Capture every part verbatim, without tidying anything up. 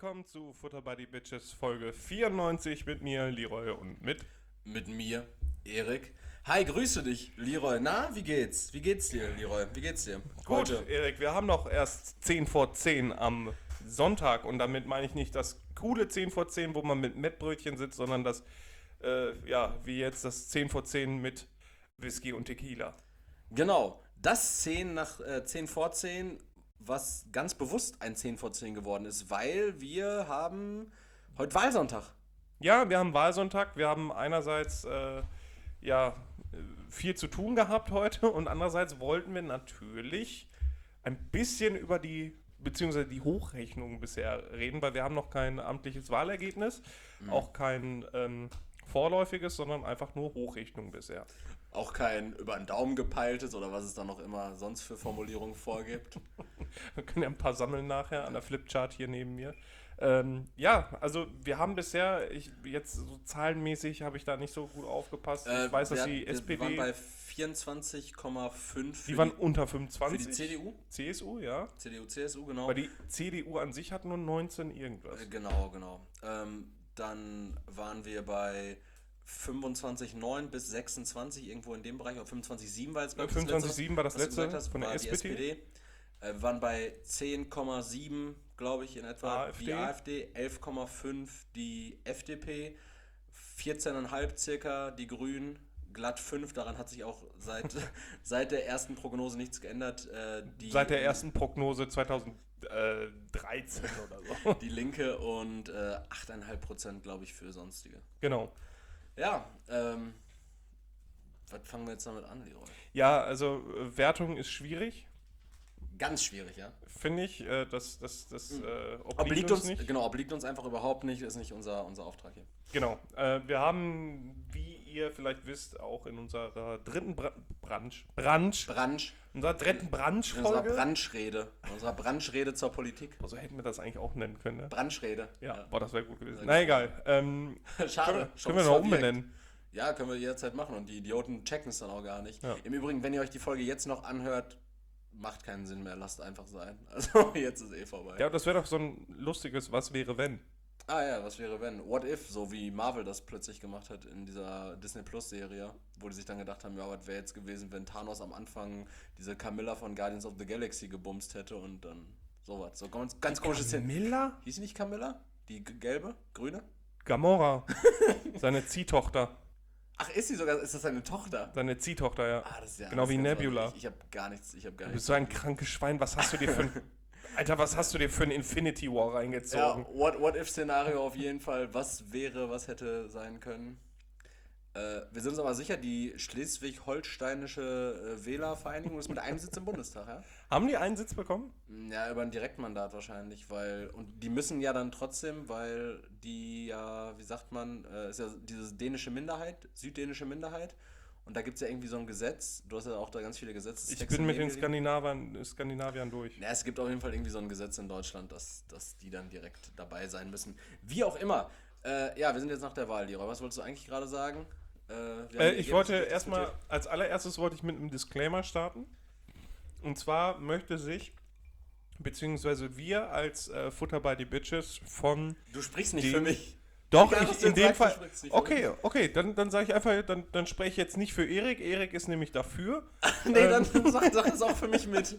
willkommen zu Futter by the Bitches Folge vierundneunzig mit mir, Leroy, und mit... Mit mir, Erik. Hi, grüße dich, Leroy. Na, wie geht's? Wie geht's dir, Leroy? Wie geht's dir? Gut, Heute? Erik, wir haben noch erst zehn vor zehn am Sonntag und damit meine ich nicht das coole zehn vor zehn, wo man mit Mettbrötchen sitzt, sondern das, äh, ja, wie jetzt das zehn vor zehn mit Whisky und Tequila. Genau, das zehn nach äh, zehn vor zehn, was ganz bewusst ein zehn vor zehn geworden ist, weil wir haben heute Wahlsonntag. Ja, wir haben Wahlsonntag, wir haben einerseits, äh, ja, viel zu tun gehabt heute und andererseits wollten wir natürlich ein bisschen über die, beziehungsweise die Hochrechnung bisher reden, weil wir haben noch kein amtliches Wahlergebnis, mhm. auch kein ähm, vorläufiges, sondern einfach nur Hochrechnung bisher. Auch kein über den Daumen gepeiltes oder was es da noch immer sonst für Formulierungen vorgibt. Wir können ja ein paar sammeln nachher an der Flipchart hier neben mir. Ähm, ja, also wir haben bisher, ich, jetzt so zahlenmäßig habe ich da nicht so gut aufgepasst. Ich äh, weiß, dass wir, die S P D... Wir waren bei vierundzwanzig Komma fünf. Die waren unter fünfundzwanzig. Für die C D U? C S U, ja. C D U, C S U, genau. Weil die C D U an sich hat nur neunzehn irgendwas. Äh, genau, genau. Ähm, dann waren wir bei fünfundzwanzig Komma neun bis sechsundzwanzig, irgendwo in dem Bereich, oder fünfundzwanzig Komma sieben war jetzt, glaube ich, fünfundzwanzig Komma sieben war das was du letzte hast, von der war S P D. Die S P D. Äh, wir waren bei zehn Komma sieben, glaube ich, in etwa AfD. die AfD, elf Komma fünf die F D P, vierzehn Komma fünf circa die Grünen, glatt fünf, daran hat sich auch seit, seit der ersten Prognose nichts geändert. Äh, die, seit der ersten Prognose zweitausenddreizehn oder so. Die Linke und äh, acht Komma fünf Prozent, glaube ich, für Sonstige. Genau. Ja, ähm, was fangen wir jetzt damit an, Leroy? Ja, also äh, Wertung ist schwierig. Ganz schwierig, ja. Finde ich, äh, das, das, das Mhm. äh, obliegt, obliegt uns uns nicht. Genau, obliegt uns einfach überhaupt nicht, ist nicht unser, unser Auftrag hier. Genau. Äh, wir haben, wie ihr vielleicht wisst, auch in unserer dritten Bra Branch, Branch, Branch. unserer dritten In Branch-Folge. unserer Branschrede. In unserer Branschrede zur Politik. Also hätten wir das eigentlich auch nennen können, ne? Branschrede. Ja, Ja. boah, das wäre gut gewesen. Sehr Na gut. egal. Ähm, Schade. Können, schon können wir so noch direkt. umbenennen. Ja, können wir jederzeit machen und die Idioten checken es dann auch gar nicht. Ja. Im Übrigen, wenn ihr euch die Folge jetzt noch anhört, macht keinen Sinn mehr, lasst einfach sein. Also jetzt ist eh vorbei. Ja, das wäre doch so ein lustiges Was wäre wenn. Ah ja, was wäre wenn? What if, so wie Marvel das plötzlich gemacht hat in dieser Disney Plus Serie, wo die sich dann gedacht haben, ja, was wäre jetzt gewesen, wenn Thanos am Anfang diese Camilla von Guardians of the Galaxy gebumst hätte und dann sowas. So ganz, ganz komisches Szenen. Camilla? Hieß sie nicht Camilla? Die g- gelbe? Grüne? Gamora. Seine Ziehtochter. Ach, ist sie sogar, ist das seine Tochter? Seine Ziehtochter, ja. Ah, das ist ja Genau das wie ist ganz Nebula. was- Ich, ich habe gar nichts, ich habe gar Du bist nichts. so ein krankes Schwein. Was hast du dir für ein... Alter, was hast du dir für ein Infinity War Ja, reingezogen? what, what if Szenario auf jeden Fall. Was wäre, was hätte sein können? Äh, wir sind uns aber sicher, die schleswig-holsteinische äh, Wählervereinigung ist mit einem Sitz im Bundestag, ja? Haben die einen Sitz bekommen? Ja, über ein Direktmandat wahrscheinlich, weil, und die müssen ja dann trotzdem, weil die ja, wie sagt man, äh, ist ja diese dänische Minderheit, süddänische Minderheit, und da gibt es ja irgendwie so ein Gesetz, du hast ja auch da ganz viele Gesetze. Ich bin mit den Skandinaviern, Skandinaviern durch. Ja, es gibt auf jeden Fall irgendwie so ein Gesetz in Deutschland, dass, dass die dann direkt dabei sein müssen. Wie auch immer. Äh, ja, wir sind jetzt nach der Wahl, Leroy. Was wolltest du eigentlich gerade sagen? Äh, wir haben Äh, die ich Ergebnisse wollte diskutiert. erstmal, als allererstes wollte ich mit einem Disclaimer starten. Und zwar möchte sich, beziehungsweise wir als äh, Futter by the Bitches von... Du sprichst nicht die- für mich. Doch, Egal, was ich, du in jetzt dem sagst, du Fall... sprichst nicht für Okay, okay, dann, dann sage ich einfach, dann, dann spreche ich jetzt nicht für Erik. Erik ist nämlich dafür. Nee, dann Ähm. sag, sag es auch für mich mit.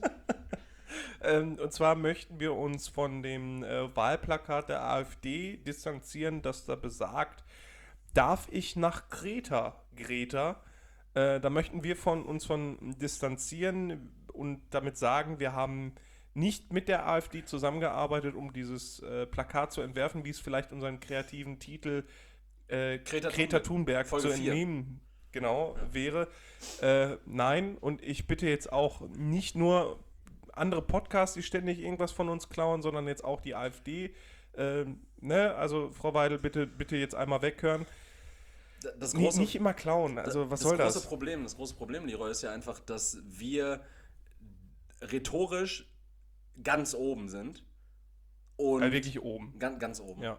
Ähm, und zwar möchten wir uns von dem äh, Wahlplakat der AfD distanzieren, das da besagt, darf ich nach Kreta, Greta? Äh, da möchten wir von uns von distanzieren und damit sagen, wir haben nicht mit der AfD zusammengearbeitet, um dieses äh, Plakat zu entwerfen, wie es vielleicht unseren kreativen Titel äh, Greta Greta Thunberg, Thunberg Folge zu vier. entnehmen genau wäre. Äh, nein, und ich bitte jetzt auch nicht nur andere Podcasts, die ständig irgendwas von uns klauen, sondern jetzt auch die AfD. Ähm, ne? Also Frau Weidel, bitte, bitte jetzt einmal weghören. Das Nee, große, nicht immer klauen, also was das soll große das? Problem, das große Problem, Leroy, ist ja einfach, dass wir rhetorisch ganz oben sind. Und Äh, wirklich oben. Ganz, ganz oben. Ja.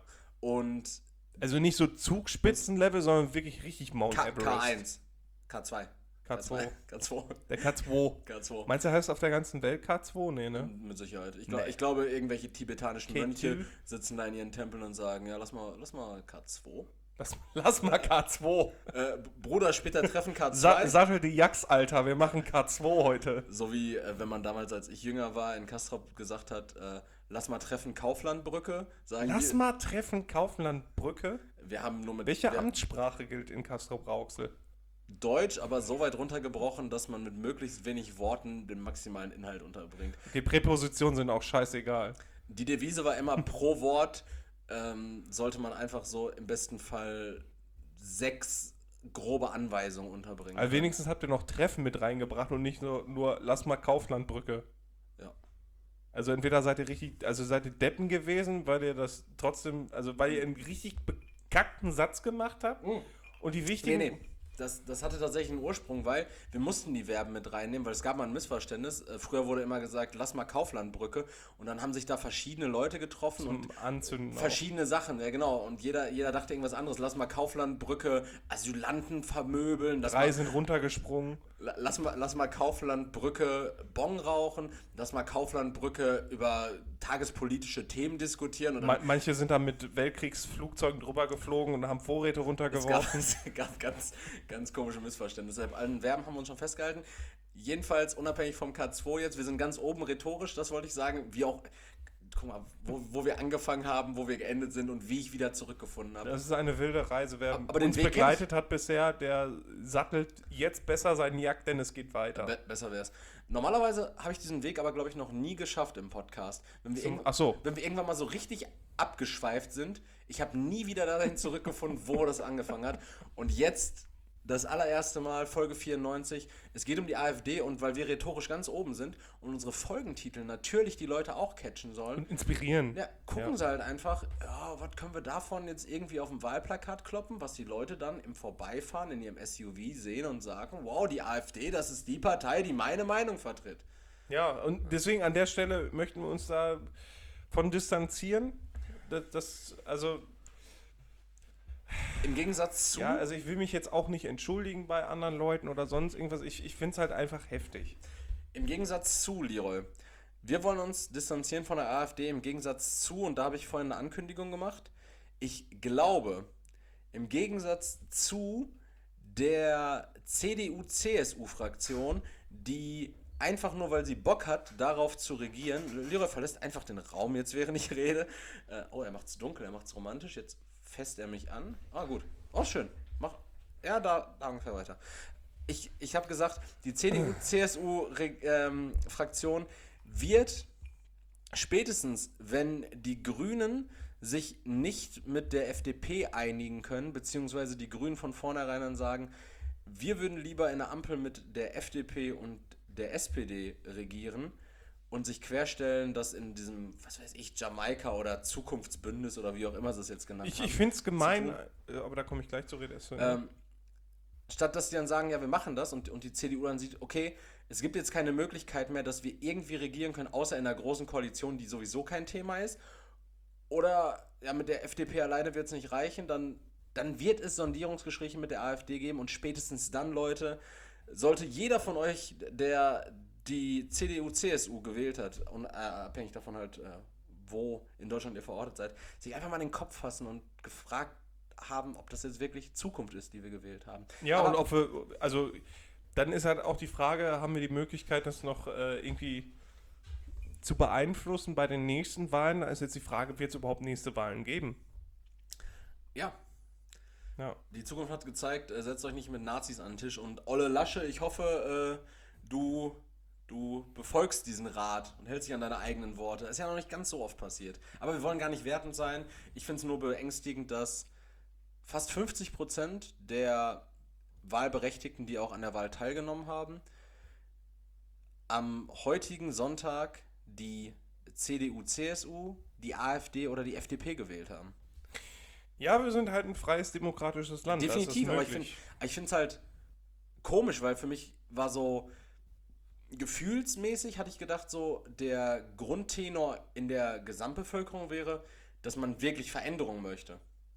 Und Also nicht so Zugspitzenlevel, sondern wirklich richtig Mount K, Everest. K1, K zwei. K zwei. K zwei. Der K zwei. K zwei. Meinst du, heißt auf der ganzen Welt K zwei? Nee, ne? Mit Sicherheit. Ich, glaub, Nee. ich glaube, irgendwelche tibetanischen K zwei. Mönche sitzen da in ihren Tempeln und sagen, ja, lass mal, lass mal K zwei. Lass, lass mal K zwei. Äh, Bruder, später treffen K Sa zwei. Sattel die Jacks, Alter, wir machen K zwei heute. So wie, äh, wenn man damals, als ich jünger war, in Castrop gesagt hat, äh, lass mal treffen Kauflandbrücke. Sagen Lass die, mal treffen Kauflandbrücke. wir haben nur mit Welche wir, Amtssprache gilt in Castrop-Rauxel? Deutsch, aber so weit runtergebrochen, dass man mit möglichst wenig Worten den maximalen Inhalt unterbringt. Die Präpositionen sind auch scheißegal. Die Devise war immer pro Wort ähm, sollte man einfach so im besten Fall sechs grobe Anweisungen unterbringen. Also wenigstens habt ihr noch Treffen mit reingebracht und nicht nur, nur lass mal Kauflandbrücke. Ja. Also entweder seid ihr richtig, also seid ihr Deppen gewesen, weil ihr das trotzdem, also weil ihr einen richtig bekackten Satz gemacht habt Mhm. und die wichtigen... Nee, nee. Das, das hatte tatsächlich einen Ursprung, weil wir mussten die Verben mit reinnehmen, weil es gab mal ein Missverständnis. Äh, früher wurde immer gesagt, lass mal Kauflandbrücke. Und dann haben sich da verschiedene Leute getroffen Zum und Anzünden verschiedene Sachen. Ja, genau. Und jeder, jeder dachte irgendwas anderes. Lass mal Kauflandbrücke Asylanten vermöbeln. Lass Drei mal, sind runtergesprungen. lass, mal, lass mal Kauflandbrücke Bon rauchen. Lass mal Kauflandbrücke über tagespolitische Themen diskutieren. Und Ma manche sind da mit Weltkriegsflugzeugen drüber geflogen und haben Vorräte Es gab, runtergeworfen. es gab ganz, ganz komische Missverständnisse. Deshalb allen Verben haben wir uns schon festgehalten. Jedenfalls unabhängig vom K zwei jetzt, wir sind ganz oben rhetorisch, das wollte ich sagen, wie auch, guck mal, wo, wo wir angefangen haben, wo wir geendet sind und wie ich wieder zurückgefunden habe. Das ist eine wilde Reise. Wer Aber den uns Weg begleitet hat bisher, der sattelt jetzt besser seinen Jack, denn es geht weiter. Be besser wär's. Normalerweise habe ich diesen Weg aber, glaube ich, noch nie geschafft im Podcast. Wenn wir, Zum- irgend- ach so. wenn wir irgendwann mal so richtig abgeschweift sind, ich habe nie wieder dahin zurückgefunden, wo das angefangen hat. Und jetzt das allererste Mal, Folge vierundneunzig, es geht um die AfD und weil wir rhetorisch ganz oben sind und unsere Folgentitel natürlich die Leute auch catchen sollen, Und inspirieren. ja, gucken Ja. sie halt einfach, ja, was können wir davon jetzt irgendwie auf dem Wahlplakat kloppen, was die Leute dann im Vorbeifahren in ihrem S U V sehen und sagen, wow, die AfD, das ist die Partei, die meine Meinung vertritt. Ja, und deswegen an der Stelle möchten wir uns da von distanzieren. Das, das also, Im Gegensatz zu, ja, also ich will mich jetzt auch nicht entschuldigen bei anderen Leuten oder sonst irgendwas. Ich, ich finde es halt einfach heftig. im Gegensatz zu, Leroy, wir wollen uns distanzieren von der AfD im Gegensatz zu, und da habe ich vorhin eine Ankündigung gemacht, ich glaube, im Gegensatz zu der C D U-C S U-Fraktion, die einfach nur, weil sie Bock hat, darauf zu regieren, Leroy verlässt einfach den Raum jetzt, während ich rede. Äh, oh, er macht es dunkel, er macht es romantisch, jetzt fässt er mich an. Ah, gut. Oh, schön. Mach. Ja, da, da ungefähr weiter. Ich, ich habe gesagt, die C D U-C S U-Fraktion wird spätestens, wenn die Grünen sich nicht mit der F D P einigen können, beziehungsweise die Grünen von vornherein dann sagen, wir würden lieber in der Ampel mit der F D P und der S P D regieren und sich querstellen, dass in diesem, was weiß ich, Jamaika oder Zukunftsbündnis oder wie auch immer sie es jetzt genannt Ich, haben. ich finde es gemein, zu äh, aber da komme ich gleich zur Rede. Ähm, statt dass die dann sagen, ja, wir machen das und, und die C D U dann sieht, okay, es gibt jetzt keine Möglichkeit mehr, dass wir irgendwie regieren können, außer in einer großen Koalition, die sowieso kein Thema ist. Oder ja, mit der F D P alleine wird es nicht reichen, dann, dann wird es Sondierungsgespräche mit der AfD geben und spätestens dann, Leute, sollte jeder von euch, der die C D U-C S U gewählt hat, und äh, abhängig davon halt, äh, wo in Deutschland ihr verortet seid, sich einfach mal den Kopf fassen und gefragt haben, ob das jetzt wirklich Zukunft ist, die wir gewählt haben. Ja, Aber und ob wir, also dann ist halt auch die Frage, haben wir die Möglichkeit, das noch äh, irgendwie zu beeinflussen bei den nächsten Wahlen? Da ist jetzt die Frage, wird es überhaupt nächste Wahlen geben? ja, Ja. die Zukunft hat gezeigt, äh, setzt euch nicht mit Nazis an den Tisch. Und Olle Lasche, ich hoffe, äh, du, du befolgst diesen Rat und hältst dich an deine eigenen Worte. Ist ja noch nicht ganz so oft passiert. Aber wir wollen gar nicht wertend sein. Ich finde es nur beängstigend, dass fast fünfzig Prozent der Wahlberechtigten, die auch an der Wahl teilgenommen haben, am heutigen Sonntag die C D U-C S U, die AfD oder die F D P gewählt haben. Ja, wir sind halt ein freies, demokratisches Land. Definitiv, das aber ist ich finde möglich. ich finde es halt komisch, weil für mich war so gefühlsmäßig, hatte ich gedacht, so der Grundtenor in der Gesamtbevölkerung wäre, dass man wirklich Veränderung möchte.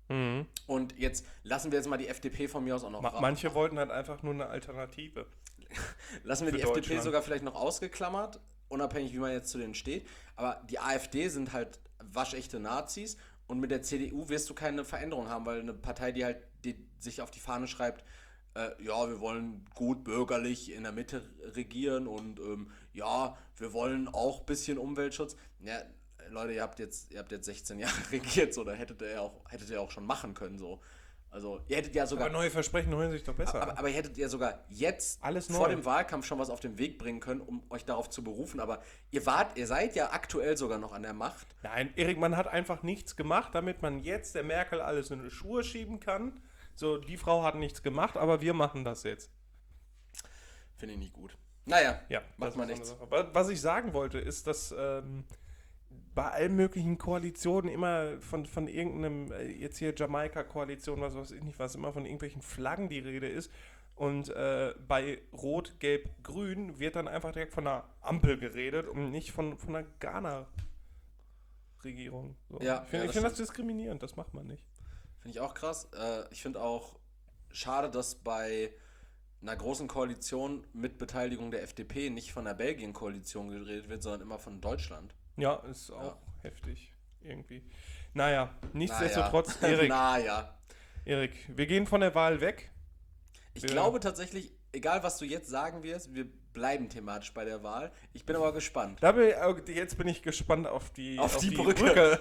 Mhm. Und jetzt lassen wir jetzt mal die F D P von mir aus auch noch Ma- raus. Manche wollten halt einfach nur eine Alternative. Lassen wir für die F D P Deutschland. sogar vielleicht noch ausgeklammert, unabhängig wie man jetzt zu denen steht. Aber die AfD sind halt waschechte Nazis und mit der C D U wirst du keine Veränderung haben, weil eine Partei, die halt die sich auf die Fahne schreibt, äh, ja, wir wollen gut bürgerlich in der Mitte regieren und ähm, ja, wir wollen auch ein bisschen Umweltschutz. Ja, Leute, ihr habt jetzt, ihr habt jetzt sechzehn Jahre regiert, so, da hättet ihr ja auch, hättet ihr auch schon machen können, so. Also, ihr hättet ja sogar. Aber neue Versprechen hören sich doch besser Aber, an. aber ihr hättet ja sogar jetzt Alles vor neu. dem Wahlkampf schon was auf den Weg bringen können, um euch darauf zu berufen. Aber ihr wart, ihr seid ja aktuell sogar noch an der Macht. Nein, Erik, man hat einfach nichts gemacht, damit man jetzt der Merkel alles in die Schuhe schieben kann. So, die Frau hat nichts gemacht, aber wir machen das jetzt. Finde ich nicht gut. Naja, Ja, macht das man ist so nichts. eine Sache. Aber was ich sagen wollte, ist, dass ähm, bei allen möglichen Koalitionen immer von, von irgendeinem, äh, jetzt hier Jamaika-Koalition, was weiß ich nicht, was immer von irgendwelchen Flaggen die Rede ist. Und äh, bei Rot, Gelb, Grün wird dann einfach direkt von einer Ampel geredet und nicht von, von einer Ghana-Regierung. So. Ja, ich finde ja, ich das find das diskriminierend, das macht man nicht. Finde ich auch krass. Äh, ich finde auch schade, dass bei einer großen Koalition mit Beteiligung der F D P nicht von der Belgien-Koalition geredet wird, sondern immer von Deutschland. Ja, ist auch Ja. heftig irgendwie. Naja, nichtsdestotrotz, naja. Erik, naja. Erik, wir gehen von der Wahl weg. Ich Wir- glaube tatsächlich, egal was du jetzt sagen wirst, wir bleiben thematisch bei der Wahl. Ich bin aber gespannt. Da bin, ich- jetzt bin ich gespannt auf die, Auf die Brücke.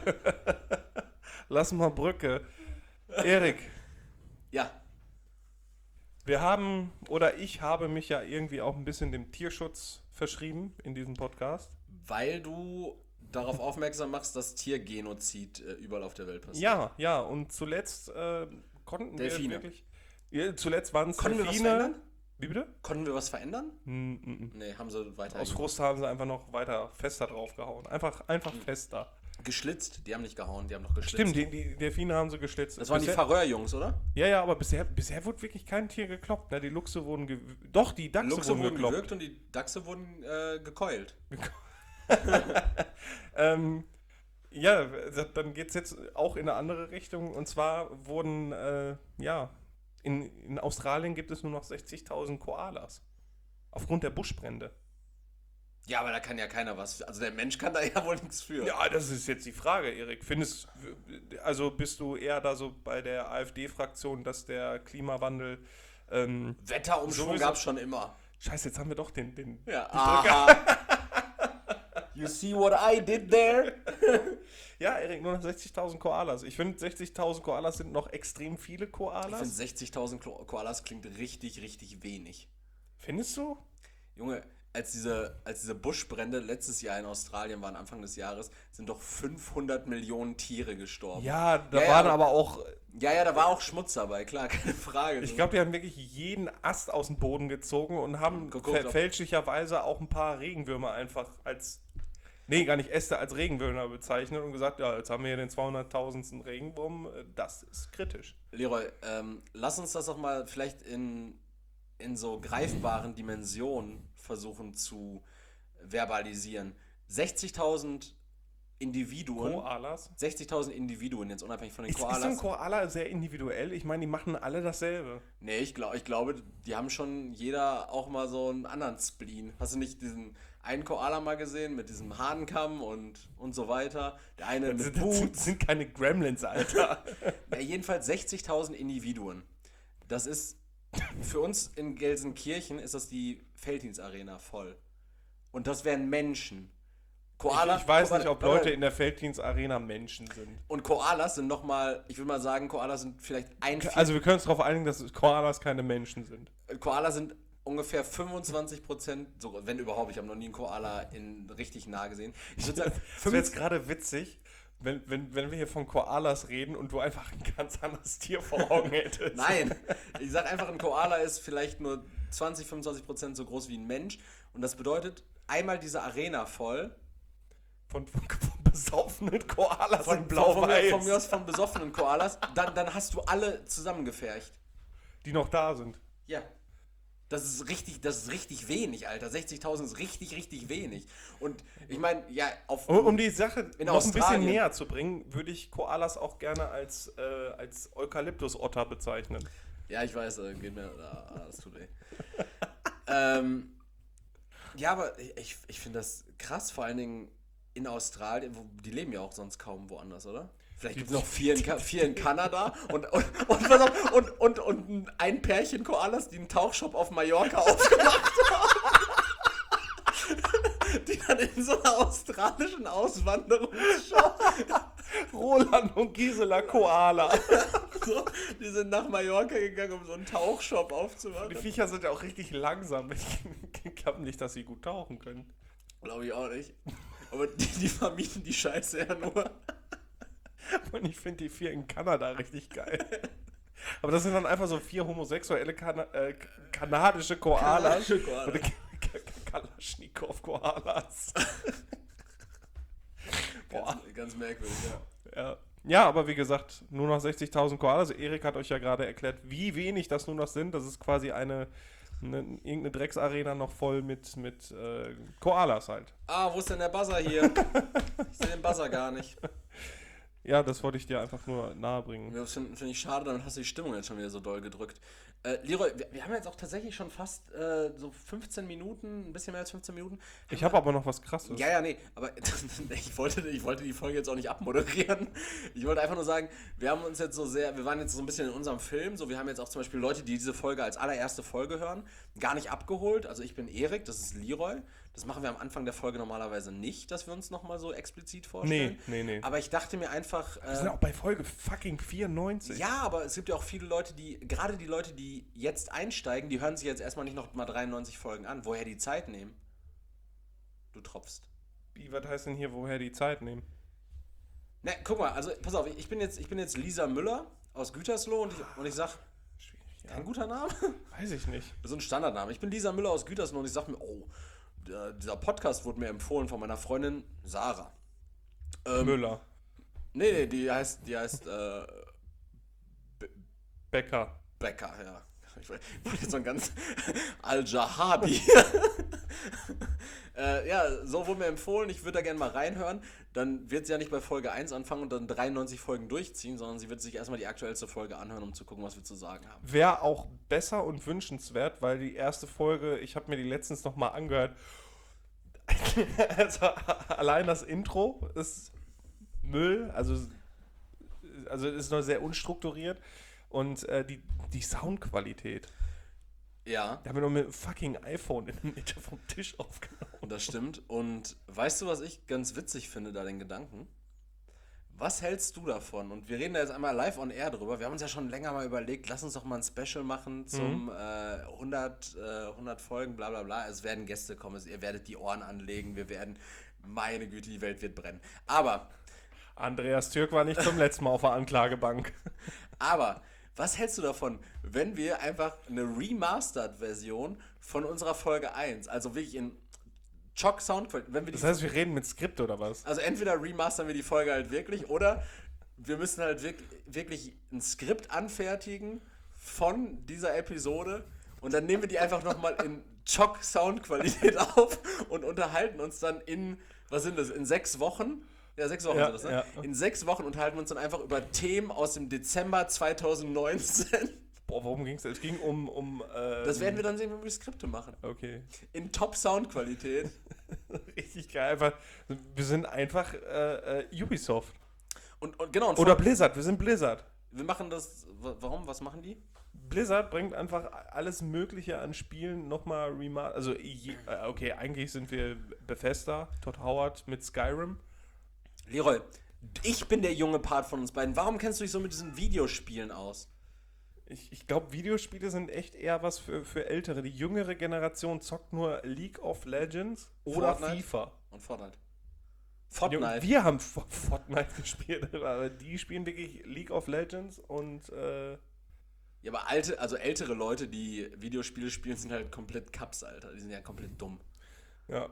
Lass mal Brücke. Erik, Ja, wir haben, oder ich habe mich ja irgendwie auch ein bisschen dem Tierschutz verschrieben in diesem Podcast. weil du darauf aufmerksam machst, dass Tiergenozid äh, überall auf der Welt passiert. Ja, ja, und zuletzt äh, konnten Delfine. wir wirklich. Ja, zuletzt waren es Konnten wir was Delfine. verändern? Wie bitte? Konnten wir was verändern? Hm, mm, mm. Nee, haben sie weiter Aus Frust haben sie einfach noch weiter fester draufgehauen. Einfach, einfach Hm. fester. geschlitzt. Die haben nicht gehauen, die haben noch geschlitzt. Stimmt, die, die Delfine haben sie geschlitzt. Das waren die Bisher- Färöer-Jungs, oder? Ja, ja, aber bisher, bisher wurde wirklich kein Tier gekloppt. Ne? Die Luchse wurden gew Doch, die Dachse Luchse wurden wurden gekloppt. gewürgt und die Dachse wurden äh, gekeult. ähm, ja, das- dann geht es jetzt auch in eine andere Richtung. Und zwar wurden, äh, ja, in, in Australien gibt es nur noch sechzigtausend Koalas. Aufgrund der Buschbrände. Ja, aber da kann ja keiner was. Also der Mensch kann da ja wohl nichts für. Ja, das ist jetzt die Frage, Erik. Findest, also bist du eher da so bei der AfD-Fraktion, dass der Klimawandel, ähm, Wetterumschwung Sowieso. gab es schon immer. Scheiße, jetzt haben wir doch den, den Ja, aha. You see what I did there? Ja, Erik, nur noch sechzigtausend Koalas. Ich finde, sechzigtausend Koalas sind noch extrem viele Ich finde Koalas. sechzigtausend Ko- Koalas klingt richtig, richtig wenig. Findest du? Junge, als diese, als diese Buschbrände letztes Jahr in Australien waren, Anfang des Jahres, sind doch fünfhundert Millionen Tiere gestorben. Ja, da Ja, ja, waren aber- aber auch, Ja, ja, da war auch Schmutz dabei, klar, keine Frage. ich glaube, die haben wirklich jeden Ast aus dem Boden gezogen und haben Geguckt, fä- ob- fälschlicherweise auch ein paar Regenwürmer einfach als, nee, gar nicht Äste, als Regenwürmer bezeichnet und gesagt, ja, jetzt haben wir hier den zweihunderttausendsten Regenwurm, äh, das ist kritisch. Leroy, ähm, lass uns das doch mal vielleicht in, in so greifbaren Dimensionen versuchen zu verbalisieren. sechzigtausend Individuen, Koalas? sechzigtausend Individuen, jetzt unabhängig von den Ist, ist ein Koalas. Koala sehr individuell? Ich meine, die machen alle dasselbe. Nee, ich, glaub, ich glaube, die haben schon jeder auch mal so einen anderen Spleen. Hast du nicht diesen einen Koala mal gesehen mit diesem Hahnenkamm und, und so weiter? Der eine Das, mit sind- das sind, Boots. sind keine Gremlins, Alter. Ja, jedenfalls sechzigtausend Individuen. Das ist, für uns in Gelsenkirchen ist das die Felddienstarena voll. Und das wären Menschen. Koala, ich, ich weiß Koala- nicht, ob Leute in der Felddienstarena Menschen sind. Und Koalas sind nochmal, ich würde mal sagen, Koalas sind vielleicht ein Viertel. Also wir können uns darauf einigen, dass Koalas keine Menschen sind. Koalas sind ungefähr fünfundzwanzig Prozent, so, wenn überhaupt, ich habe noch nie einen Koala in richtig nah gesehen. Ich würde sagen, Das wäre jetzt gerade witzig, wenn, wenn, wenn wir hier von Koalas reden und du einfach ein ganz anderes Tier vor Augen hättest. Nein, ich sag einfach, ein Koala ist vielleicht nur zwanzig, fünfundzwanzig Prozent so groß wie ein Mensch. Und das bedeutet, einmal diese Arena voll, Von, von, von besoffenen Koalas von, in von, von, mir, blau-weiß, von mir aus von besoffenen Koalas, dann, dann hast du alle zusammengefercht. die noch da sind. Ja. Das ist richtig, das ist richtig wenig, Alter. sechzigtausend ist richtig, richtig wenig. Und ich meine, ja, auf... Um, um die Sache in noch ein bisschen Australien. näher zu bringen, würde ich Koalas auch gerne als, äh, als Eukalyptusotter bezeichnen. Ja, ich weiß, äh, geht mir... Ah, das tut weh. ähm, ja, aber ich, ich finde das krass, vor allen Dingen in Australien, wo, die leben ja auch sonst kaum woanders, oder? Vielleicht gibt es noch vier in, Ka- vier in Kanada und, und, und, pass auf, und, und, und ein Pärchen Koalas, die einen Tauchshop auf Mallorca aufgemacht haben. Die dann in so einer australischen Auswanderungsshop. Roland und Gisela Koala. So, die sind nach Mallorca gegangen, um so einen Tauchshop aufzumachen. Die Viecher sind ja auch richtig langsam. Ich glaube nicht, dass sie gut tauchen können. Glaube ich auch nicht. Aber die, die vermieten die Scheiße ja nur. Und ich finde die vier in Kanada richtig geil. Aber das sind dann einfach so vier homosexuelle Kana äh, kanadische Koalas. Kanadische Koalas. Oder Kalaschnikow-Koalas. Ganz, ganz merkwürdig, ja. Ja. Ja, aber wie gesagt, nur noch sechzigtausend Koalas. Erik hat euch ja gerade erklärt, wie wenig das nur noch sind. Das ist quasi eine, eine irgendeine Drecksarena noch voll mit, mit äh, Koalas halt. Ah, wo ist denn der Buzzer hier? Ich sehe den Buzzer gar nicht. Ja, das wollte ich dir einfach nur nahebringen. Das finde find ich schade, damit hast du die Stimmung jetzt schon wieder so doll gedrückt. Äh, Leroy, wir, wir haben jetzt auch tatsächlich schon fast äh, so fünfzehn Minuten, ein bisschen mehr als fünfzehn Minuten. Ich habe aber noch was Krasses. Ja, ja, nee, aber ich wollte, ich wollte die Folge jetzt auch nicht abmoderieren. Ich wollte einfach nur sagen, wir haben uns jetzt so sehr, wir waren jetzt so ein bisschen in unserem Film, so wir haben jetzt auch zum Beispiel Leute, die diese Folge als allererste Folge hören, gar nicht abgeholt. Also ich bin Erik, das ist Leroy. Das machen wir am Anfang der Folge normalerweise nicht, dass wir uns nochmal so explizit vorstellen. Nee, nee, nee. Aber ich dachte mir einfach... Wir sind äh, auch bei Folge fucking vierundneunzig. Ja, aber es gibt ja auch viele Leute, die, gerade die Leute, die jetzt einsteigen, die hören sich jetzt erstmal nicht noch mal dreiundneunzig Folgen an. Woher die Zeit nehmen? Du tropfst. Wie, was heißt denn hier, woher die Zeit nehmen? Ne, guck mal, also pass auf, ich bin jetzt, ich bin jetzt Lisa Müller aus Gütersloh und ich, und ich sag, Schwierig, kein guter Name? Weiß ich nicht. Das ist ein Standardname. Ich bin Lisa Müller aus Gütersloh und ich sag mir, oh, der, dieser Podcast wurde mir empfohlen von meiner Freundin Sarah. Ähm, Müller. Nee, nee, die heißt, die heißt, äh, Becker. Becker, ja. Ich wollte jetzt so ein ganz Al-Jahadi. äh, ja, so wurde mir empfohlen, ich würde da gerne mal reinhören. Dann wird sie ja nicht bei Folge eins anfangen und dann dreiundneunzig Folgen durchziehen, sondern sie wird sich erstmal die aktuellste Folge anhören, um zu gucken, was wir zu sagen haben. Wäre auch besser und wünschenswert, weil die erste Folge, ich habe mir die letztens nochmal angehört. Also allein das Intro ist Müll, also, also ist noch sehr unstrukturiert. Und äh, die, die Soundqualität. Ja. Da haben wir noch mit einem fucking iPhone in der Mitte vom Tisch aufgenommen. Das stimmt. Und weißt du, was ich ganz witzig finde, da den Gedanken? Was hältst du davon? Und wir reden da jetzt einmal live on air drüber. Wir haben uns ja schon länger mal überlegt, lass uns doch mal ein Special machen zum mhm. äh, hundert, äh, hundert Folgen, bla bla bla. Es werden Gäste kommen, ihr werdet die Ohren anlegen, wir werden, meine Güte, die Welt wird brennen. Aber... Andreas Türk war nicht zum letzten Mal auf der Anklagebank. Aber... Was hältst du davon, wenn wir einfach eine Remastered-Version von unserer Folge eins, also wirklich in Chock Soundqualität, wenn wir die Das heißt, wir reden mit Skript oder was? Also entweder remastern wir die Folge halt wirklich oder wir müssen halt wirklich, wirklich ein Skript anfertigen von dieser Episode und dann nehmen wir die einfach nochmal in Chock Soundqualität auf und unterhalten uns dann in, was sind das, in sechs Wochen? Ja, sechs Wochen ja, sind das, ne? Ja. In sechs Wochen unterhalten wir uns dann einfach über Themen aus dem Dezember zwanzig neunzehn. Boah, worum ging es? Es ging um... um ähm, Das werden wir dann sehen, wenn wir die Skripte machen. Okay. In Top-Soundqualität. Richtig geil. Einfach, wir sind einfach äh, äh, Ubisoft. Und, und genau. Und Oder Blizzard, wir sind Blizzard. Wir machen das... Warum? Was machen die? Blizzard bringt einfach alles Mögliche an Spielen nochmal remastered. Also, je, okay, eigentlich sind wir Bethesda, Todd Howard mit Skyrim. Leroy, ich bin der junge Part von uns beiden. Warum kennst du dich so mit diesen Videospielen aus? Ich, ich glaube, Videospiele sind echt eher was für, für Ältere. Die jüngere Generation zockt nur League of Legends oder Fortnite? FIFA. Und Fortnite. Fortnite. Wir haben Fortnite gespielt, aber die spielen wirklich League of Legends und äh ja, aber alte, also ältere Leute, die Videospiele spielen, sind halt komplett Kaps, Alter. Die sind ja komplett dumm. Ja.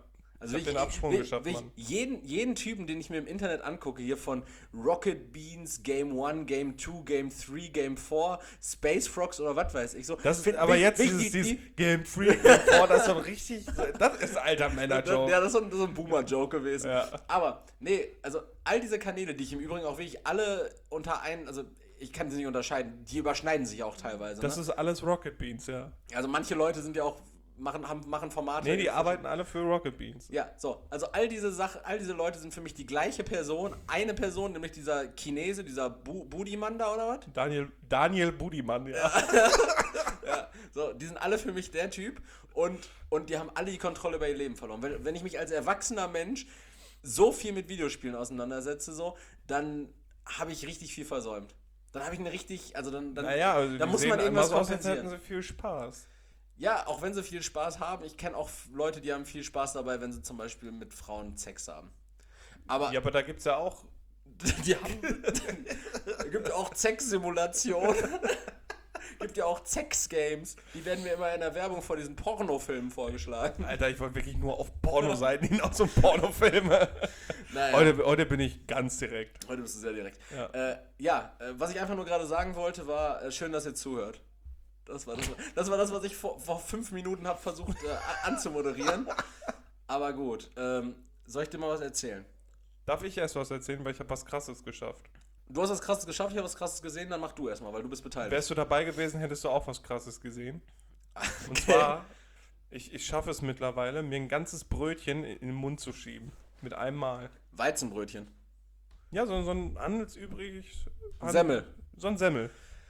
Also Ich hab den Absprung geschafft, Mann. Jeden, jeden Typen, den ich mir im Internet angucke, hier von Rocket Beans, Game eins, Game zwei, Game drei, Game vier, Space Frogs oder was weiß ich so. Das ist, Find- aber will- jetzt will dieses, die- dieses die- Game Free, Game vier, das ist so richtig, das ist alter Männer-Joke. Ja, das ist so ein, so ein Boomer-Joke gewesen. Ja. Aber, nee, also all diese Kanäle, die ich im Übrigen auch wirklich alle unter einen, also ich kann sie nicht unterscheiden, die überschneiden sich auch teilweise. Das ne? ist alles Rocket Beans, ja. Also manche Leute sind ja auch, machen, haben, machen Formate. Nee, die arbeiten alle für Rocket Beans. Ja, so, also all diese Sachen, all diese Leute sind für mich die gleiche Person. Eine Person, nämlich dieser Chinese, dieser Bu- Budiman da oder was? Daniel, Daniel Budiman, ja. Ja, so, die sind alle für mich der Typ und, und die haben alle die Kontrolle über ihr Leben verloren. Wenn, wenn ich mich als erwachsener Mensch so viel mit Videospielen auseinandersetze, so, dann habe ich richtig viel versäumt. Dann habe ich eine richtig, also dann, dann, Naja, also dann die muss sehen man immer irgendwas so aus, als kompensieren. hätten sie viel Spaß. Ja, auch wenn sie viel Spaß haben. Ich kenne auch Leute, die haben viel Spaß dabei, wenn sie zum Beispiel mit Frauen Sex haben. Aber Ja, aber da gibt's ja auch. die haben. Es gibt ja auch Sex-Simulationen. Gibt ja auch Sex-Games. Die werden mir immer in der Werbung vor diesen Pornofilmen vorgeschlagen. Alter, ich wollte wirklich nur auf Pornoseiten hinaus und Pornofilme. Naja. Heute, heute bin ich ganz direkt. Heute bist du sehr direkt. Ja. Äh, ja, äh, was ich einfach nur gerade sagen wollte, war, äh, schön, dass ihr zuhört. Das war das, das, war das was ich vor, vor fünf Minuten habe versucht äh, a- anzumoderieren. Aber gut, ähm, soll ich dir mal was erzählen? Darf ich erst was erzählen, weil ich habe was Krasses geschafft. Du hast was Krasses geschafft, ich habe was Krasses gesehen, dann mach du erstmal, weil du bist beteiligt. Wärst du dabei gewesen, hättest du auch was Krasses gesehen. Und zwar, ich, ich schaffe es mittlerweile, mir ein ganzes Brötchen in den Mund zu schieben. Mit einem Mal. Weizenbrötchen. Ja, so, so ein handelsübrig... Hand- Semmel. So ein Semmel.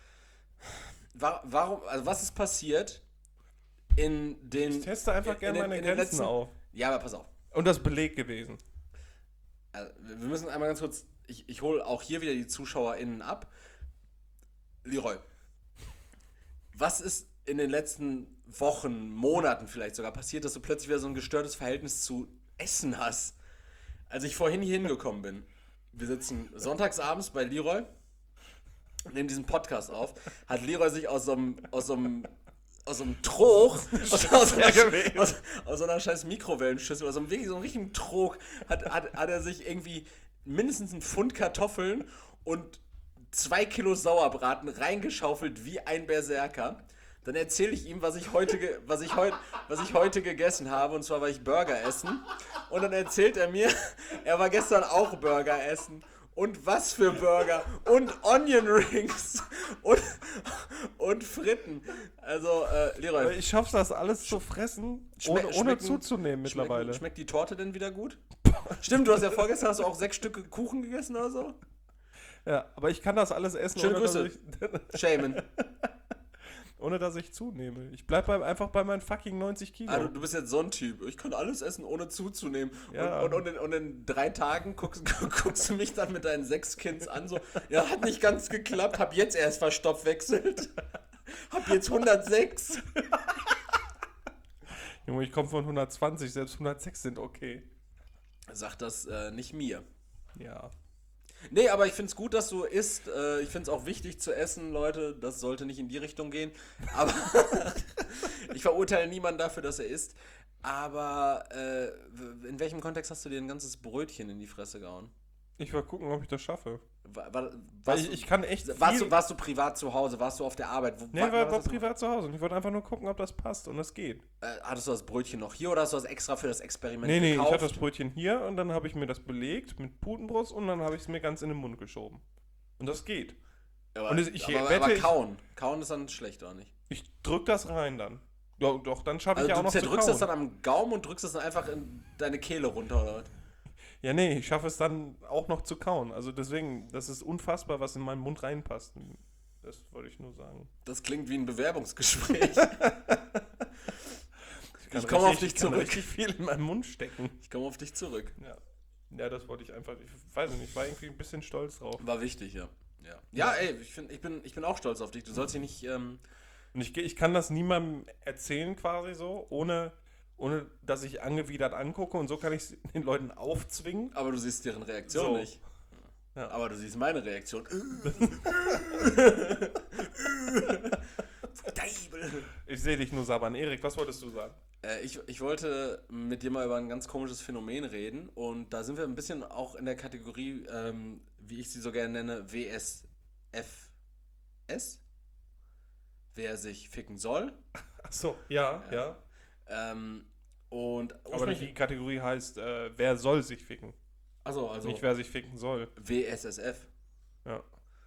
Wa- Warum, also was ist passiert in den... Ich teste einfach in- gerne in den- meine in den Grenzen letzten- auf. Ja, aber pass auf. Und das ist Beleg gewesen. Also, wir müssen einmal ganz kurz, ich, ich hole auch hier wieder die ZuschauerInnen ab. Leroy, was ist in den letzten Wochen, Monaten vielleicht sogar passiert, dass du plötzlich wieder so ein gestörtes Verhältnis zu Essen hast? Als ich vorhin hier hingekommen bin, wir sitzen sonntagsabends bei Leroy, nehmen diesen Podcast auf, hat Leroy sich aus so einem, aus so einem aus so einem Trog, aus, aus, so einer, aus, aus so einer scheiß Mikrowellenschüssel, oder so einem, wirklich so einem richtigen Trog, hat, hat, hat er sich irgendwie mindestens einen Pfund Kartoffeln und zwei Kilo Sauerbraten reingeschaufelt wie ein Berserker. Dann erzähle ich ihm, was ich heute, ge- was ich heut, was ich heute gegessen habe, und zwar war ich Burger essen. Und dann erzählt er mir, er war gestern auch Burger essen. Und was für Burger und Onion Rings und, und Fritten. Also, äh, Leroy, Ich schaff's das alles zu fressen, Schme- ohne, ohne schmecken- zuzunehmen mittlerweile. schmeckt, schmeckt die Torte denn wieder gut? Stimmt, du hast ja vorgestern hast du auch sechs Stücke Kuchen gegessen oder so? Ja, aber ich kann das alles essen, Schöne ohne Grüße. dass, ich, Shaman. ohne dass ich zunehme. Ich bleib bei, einfach bei meinen fucking neunzig Kilo. Also, du bist jetzt so ein Typ. Ich kann alles essen, ohne zuzunehmen. Ja. Und, und, und, in, und in drei Tagen guckst, guckst du mich dann mit deinen sechs Kinds an, so, ja, hat nicht ganz geklappt, hab jetzt erst verstoffwechselt. Hab jetzt hundertsechs. Junge, ich komme von hundertzwanzig, selbst hundertsechs sind okay. Sag das äh, nicht mir. Ja. Nee, aber ich find's gut, dass du isst. Äh, ich find's auch wichtig zu essen, Leute. Das sollte nicht in die Richtung gehen. Aber ich verurteile niemanden dafür, dass er isst. Aber äh, in welchem Kontext hast du dir ein ganzes Brötchen in die Fresse gehauen? Ich will gucken, ob ich das schaffe. War, war, Weil warst ich, du- ich kann echt Warst viel... du, warst du privat zu Hause? Warst du auf der Arbeit? Wo, Nee, wa- war, was war hast du- privat zu Hause und ich wollte einfach nur gucken, ob das passt und das geht. Äh, hattest du das Brötchen noch hier oder hast du das extra für das Experiment Nee, nee, ich gekauft? hatte das Brötchen hier und dann habe ich mir das belegt mit Putenbrust und dann habe ich es mir ganz in den Mund geschoben. Und das geht. aber, und ich aber, wette, aber ich- kauen. Kauen ist dann schlecht, oder nicht? Ich drück das rein dann. Ja, doch, dann schaffe Also ich ja auch du noch zu zerdrückst kauen. das dann am Gaumen und drückst das dann einfach in deine Kehle runter, oder was? Ja, nee, ich schaffe es dann auch noch zu kauen. Also deswegen, das ist unfassbar, was in meinen Mund reinpasst. Das wollte ich nur sagen. Das klingt wie ein Bewerbungsgespräch. kann Ich komme auf richtig- dich ich kann zurück. richtig viel in meinen Mund stecken. Ich komme auf dich zurück. Ja. Ja, das wollte ich einfach, ich weiß nicht, ich war irgendwie ein bisschen stolz drauf. War wichtig, ja. Ja, ja ey, ich, find, ich, bin, ich bin auch stolz auf dich. Du sollst hier nicht... Ähm, Und ich, ich kann das niemandem erzählen quasi so, ohne, ohne dass ich angewidert angucke und so kann ich es den Leuten aufzwingen. aber du siehst deren Reaktion So. nicht. Ja. Aber du siehst meine Reaktion. Teufel. Ich sehe dich nur sabbern. Erik, was wolltest du sagen? Äh, ich, ich wollte mit dir mal über ein ganz komisches Phänomen reden und da sind wir ein bisschen auch in der Kategorie, ähm, wie ich sie so gerne nenne, W S F S. Wer sich ficken soll. Ach so, ja, ja. ja. Ähm, und Aber die Kategorie heißt, äh, wer soll sich ficken? Also, also nicht wer sich ficken soll. W S S F. Ja.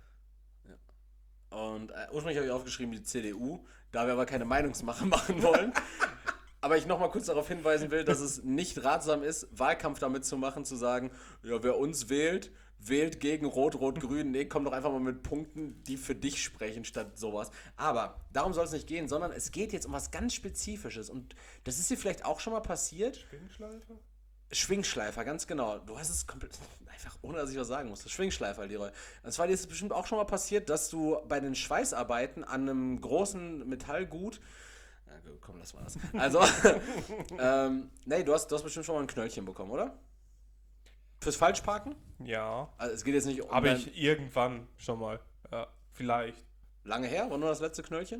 ja. Und äh, ursprünglich habe ich aufgeschrieben die C D U, da wir aber keine Meinungsmache machen wollen. Aber ich nochmal kurz darauf hinweisen will, dass es nicht ratsam ist, Wahlkampf damit zu machen, zu sagen, ja, wer uns wählt, wählt gegen Rot-Rot-Grün. Nee, komm doch einfach mal mit Punkten, die für dich sprechen, statt sowas. Aber darum soll es nicht gehen, sondern es geht jetzt um was ganz Spezifisches. Und das ist dir vielleicht auch schon mal passiert. Schwingschleifer? Schwingschleifer, ganz genau. Du hast es komplett, einfach ohne dass ich was sagen musste. Schwingschleifer, Leroy. Und zwar ist es bestimmt auch schon mal passiert, dass du bei den Schweißarbeiten an einem großen Metallgut. Na gut, komm, lass mal das. Also, ähm, nee, du hast, du hast bestimmt schon mal ein Knöllchen bekommen, oder? Fürs Falschparken? Ja. Also, es geht jetzt nicht um. Habe ich irgendwann schon mal. Ja, vielleicht. Lange her? War nur das letzte Knöllchen?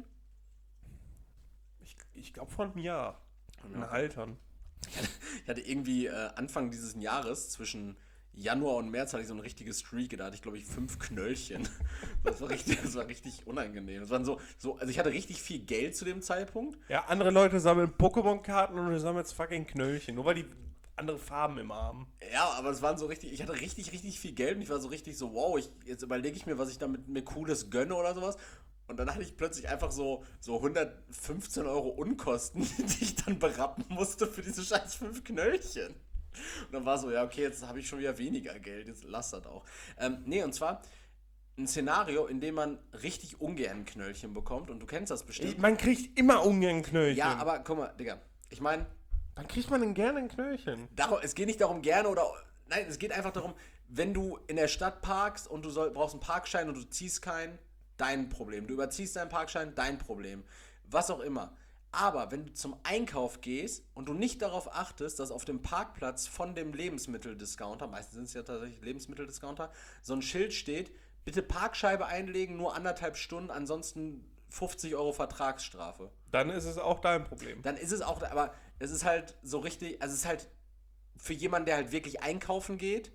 Ich, ich glaube von einem Jahr. In Ja. Altern. Ich hatte irgendwie äh, Anfang dieses Jahres, zwischen Januar und März, hatte ich so eine richtige Streak. Da hatte ich, glaube ich, fünf Knöllchen. Das war richtig, das war richtig unangenehm. Das waren so, so, also ich hatte richtig viel Geld zu dem Zeitpunkt. Ja, andere Leute sammeln Pokémon-Karten und du sammelst fucking Knöllchen. Nur weil die andere Farben im Arm. Ja, aber es waren so richtig, ich hatte richtig, richtig viel Geld und ich war so richtig so, wow, ich, jetzt überlege ich mir, was ich damit mir Cooles gönne oder sowas. Und dann hatte ich plötzlich einfach so, so hundertfünfzehn Euro Unkosten, die ich dann berappen musste für diese scheiß fünf Knöllchen. Und dann war so, ja, okay, jetzt habe ich schon wieder weniger Geld, jetzt lass das auch. Ähm, nee, und zwar ein Szenario, in dem man richtig ungern Knöllchen bekommt und du kennst das bestimmt. Man kriegt immer ungern Knöllchen. Ja, aber guck mal, Digga, ich meine, Dann kriegt man denn gerne ein Knöllchen. darum, es geht nicht darum gerne oder, nein, es geht einfach darum, wenn du in der Stadt parkst und du soll, brauchst einen Parkschein und du ziehst keinen, dein Problem. Du überziehst deinen Parkschein, dein Problem. Was auch immer. Aber wenn du zum Einkauf gehst und du nicht darauf achtest, dass auf dem Parkplatz von dem Lebensmitteldiscounter, meistens sind es ja tatsächlich Lebensmitteldiscounter, so ein Schild steht, bitte Parkscheibe einlegen, nur anderthalb Stunden, ansonsten fünfzig Euro Vertragsstrafe. Dann ist es auch dein Problem. Dann ist es auch, aber es ist halt so richtig, also es ist halt für jemanden, der halt wirklich einkaufen geht,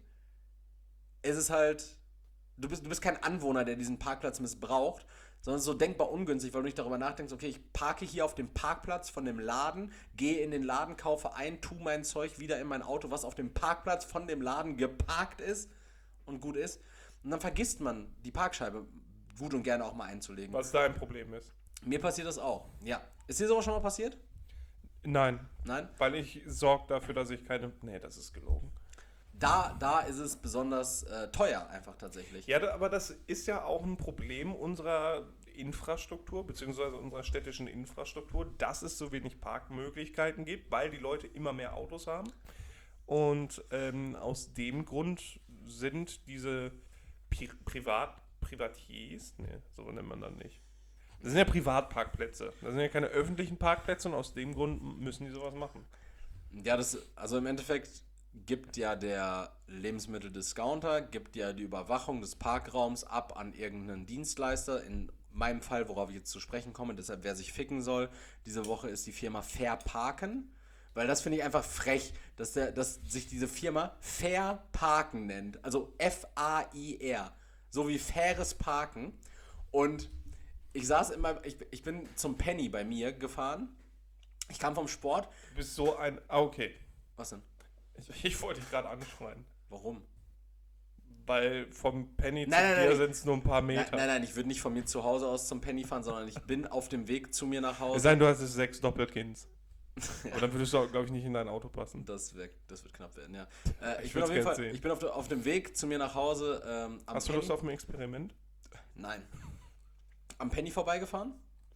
ist es halt, du bist, du bist kein Anwohner, der diesen Parkplatz missbraucht, sondern es ist so denkbar ungünstig, weil du nicht darüber nachdenkst, okay, ich parke hier auf dem Parkplatz von dem Laden, gehe in den Laden, kaufe ein, tu mein Zeug wieder in mein Auto, was auf dem Parkplatz von dem Laden geparkt ist und gut ist. Und dann vergisst man, die Parkscheibe gut und gerne auch mal einzulegen. Was dein Problem ist. Mir passiert das auch, ja. Ist dir sowas schon mal passiert? Nein. Nein? Weil ich sorge dafür, dass ich keine... Nee, das ist gelogen. Da, da ist es besonders äh, teuer einfach tatsächlich. Ja, da- aber das ist ja auch ein Problem unserer Infrastruktur, beziehungsweise unserer städtischen Infrastruktur, dass es so wenig Parkmöglichkeiten gibt, weil die Leute immer mehr Autos haben. Und ähm, aus dem Grund sind diese Pri Privat Privatiers, nee, so nennt man dann nicht. Das sind ja Privatparkplätze. Das sind ja keine öffentlichen Parkplätze und aus dem Grund müssen die sowas machen. Ja, das, also im Endeffekt gibt ja der Lebensmitteldiscounter, gibt ja die Überwachung des Parkraums ab an irgendeinen Dienstleister. In meinem Fall, worauf ich jetzt zu sprechen komme, deshalb wer sich ficken soll, diese Woche ist die Firma Fair Parken. Weil das finde ich einfach frech, dass, der, dass sich diese Firma Fair Parken nennt. Also F A I R. So wie faires Parken. Und ich saß immer, ich, ich bin zum Penny bei mir gefahren. Ich kam vom Sport. Du bist so ein... Ah, okay. Was denn? Ich, ich wollte dich gerade anschreien. Warum? Weil vom Penny Nein, zu nein, dir nein. sind es nur ein paar Nein, Meter. nein, nein, ich würde nicht von mir zu Hause aus zum Penny fahren, sondern ich bin auf dem Weg zu mir nach Es Hause. sei denn, du hast es sechs Doppelkins. Und dann würdest du, glaube ich, nicht in dein Auto passen. Das, wär, das wird knapp werden, ja. Äh, ich, Ich bin auf würd's jeden gern Fall, sehen. ich bin auf, der, auf dem Weg zu mir nach Hause. Ähm, am Hast du Penny. Lust auf ein Experiment? Nein. Am Penny vorbeigefahren.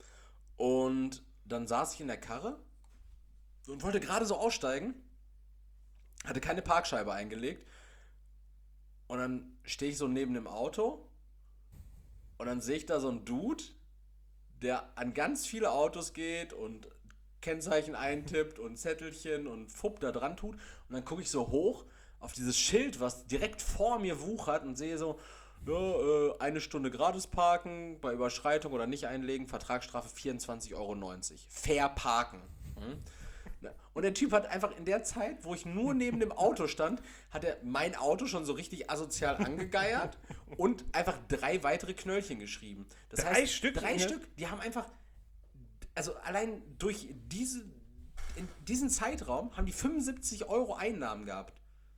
Und dann saß ich in der Karre und wollte gerade so aussteigen. Hatte keine Parkscheibe eingelegt. Und dann stehe ich so neben dem Auto. Und dann sehe ich da so einen Dude, der an ganz viele Autos geht und Kennzeichen eintippt und Zettelchen und Fupp da dran tut. Und dann gucke ich so hoch auf dieses Schild, was direkt vor mir wuchert und sehe so, ja, äh, eine Stunde gratis parken, bei Überschreitung oder nicht einlegen, Vertragsstrafe vierundzwanzig Euro neunzig. Fair parken. Hm? Und der Typ hat einfach in der Zeit, wo ich nur neben dem Auto stand, hat er mein Auto schon so richtig asozial angegeiert und einfach drei weitere Knöllchen geschrieben. Das Drei heißt, Stück, drei ne? Stück, die haben einfach, also allein durch diese, in diesen Zeitraum haben die fünfundsiebzig Euro Einnahmen gehabt.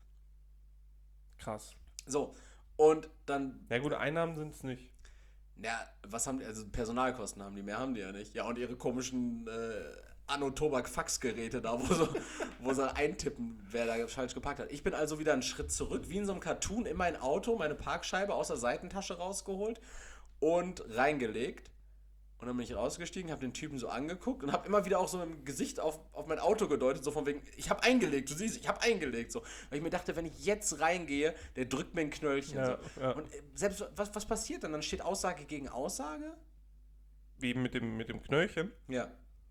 Krass. So, und dann, Ja gut, Einnahmen sind es nicht. ja, was haben die, also Personalkosten haben die, mehr haben die ja nicht. Ja, und ihre komischen äh, Anno-Tobak-Faxgeräte da, wo sie, wo sie eintippen, wer da falsch geparkt hat. Ich bin also wieder einen Schritt zurück, wie in so einem Cartoon, in mein Auto, meine Parkscheibe aus der Seitentasche rausgeholt und reingelegt. Und dann bin ich rausgestiegen, habe den Typen so angeguckt und habe immer wieder auch so mit dem Gesicht auf, auf mein Auto gedeutet, so von wegen, ich habe eingelegt, du siehst, ich habe eingelegt. So. Weil ich mir dachte, wenn ich jetzt reingehe, der drückt mir ein Knöllchen. Ja, so. ja. Und äh, selbst, was, was passiert dann? Dann steht Aussage gegen Aussage? Wie mit dem, mit dem Knöllchen. Ja.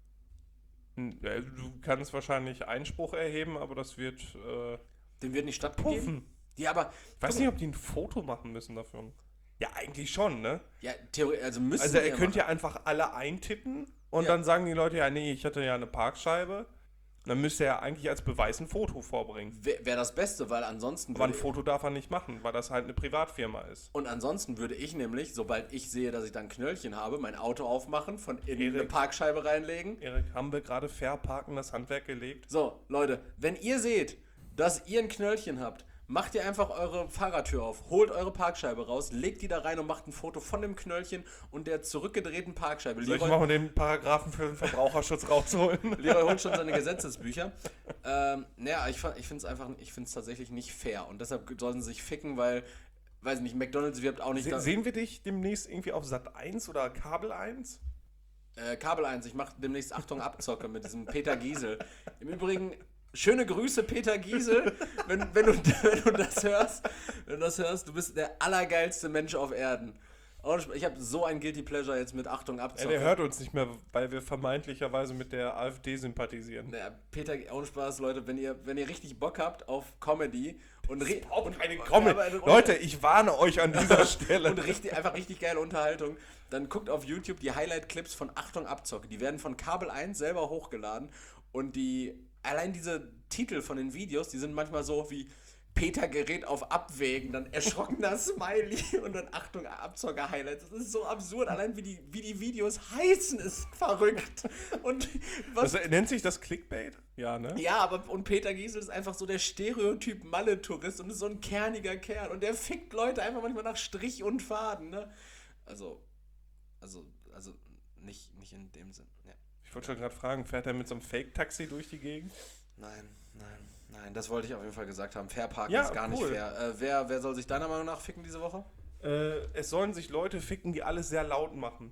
Hm, ja, Du kannst wahrscheinlich Einspruch erheben, aber das wird äh, Dem wird nicht stattgegeben? puffen. Ja, aber, Ich weiß nicht, ob die ein Foto machen müssen davon. Ja, eigentlich schon, ne? ja, theoretisch, also müssen Also wir ihr ja könnt machen. ja einfach alle eintippen und Ja. dann sagen die Leute, ja nee, ich hatte ja eine Parkscheibe. Dann müsste er eigentlich als Beweis ein Foto vorbringen. Wäre wär das Beste, weil ansonsten Aber ein würde, Foto darf er nicht machen, weil das halt eine Privatfirma ist. und ansonsten würde ich nämlich, sobald ich sehe, dass ich dann ein Knöllchen habe, mein Auto aufmachen, von innen Erik. eine Parkscheibe reinlegen. Erik, haben wir gerade fair parken das Handwerk gelegt? So, Leute, wenn ihr seht, dass ihr ein Knöllchen habt, macht ihr einfach eure Fahrertür auf, holt eure Parkscheibe raus, legt die da rein und macht ein Foto von dem Knöllchen und der zurückgedrehten Parkscheibe. Soll ich Leroy, mal den Paragraphen für den Verbraucherschutz rausholen? Leroy holt schon seine Gesetzesbücher. Ähm, naja, ich, fa- ich finde es einfach, ich finde es tatsächlich nicht fair und deshalb sollten sie sich ficken, weil, weiß nicht, McDonald's wirbt auch nicht Se da, sehen wir dich demnächst irgendwie auf Sat eins oder Kabel eins? äh, Kabel eins, ich mache demnächst Achtung Abzocke mit diesem Peter Giesel. Im Übrigen, schöne Grüße, Peter Giesel, wenn, wenn, du, wenn du das hörst, wenn du das hörst, du bist der allergeilste Mensch auf Erden. Und ich habe so ein Guilty Pleasure jetzt mit Achtung Ja, Abzocke. der hört uns nicht mehr, weil wir vermeintlicherweise mit der AfD sympathisieren. Naja, Peter, ohne Spaß, Leute, wenn ihr, wenn ihr richtig Bock habt auf Comedy und, re- und Keine Comedy. Ja, aber- Leute, ich warne euch an dieser Stelle. und richtig, einfach richtig geile Unterhaltung, dann guckt auf YouTube die Highlight-Clips von Achtung Abzocke. Die werden von Kabel eins selber hochgeladen und die, allein diese Titel von den Videos, die sind manchmal so wie Peter gerät auf Abwägen, dann erschrockener Smiley und dann Achtung Abzocker-Highlights. Das ist so absurd, allein wie die, wie die Videos heißen, ist verrückt. Und was Also, nennt sich das Clickbait? Ja, ne? ja, aber und Peter Giesel ist einfach so der Stereotyp Malle-Tourist und ist so ein kerniger Kerl und der fickt Leute einfach manchmal nach Strich und Faden, ne? Also, also, also nicht, nicht in dem Sinn, ja. Ich wollte schon gerade fragen, fährt er mit so einem Fake-Taxi durch die Gegend? Nein, nein, nein, das wollte ich auf jeden Fall gesagt haben. Fair Parken Ja, ist gar cool. nicht fair. Äh, wer, wer soll sich deiner Meinung nach ficken diese Woche? Äh, es sollen sich Leute ficken, die alles sehr laut machen.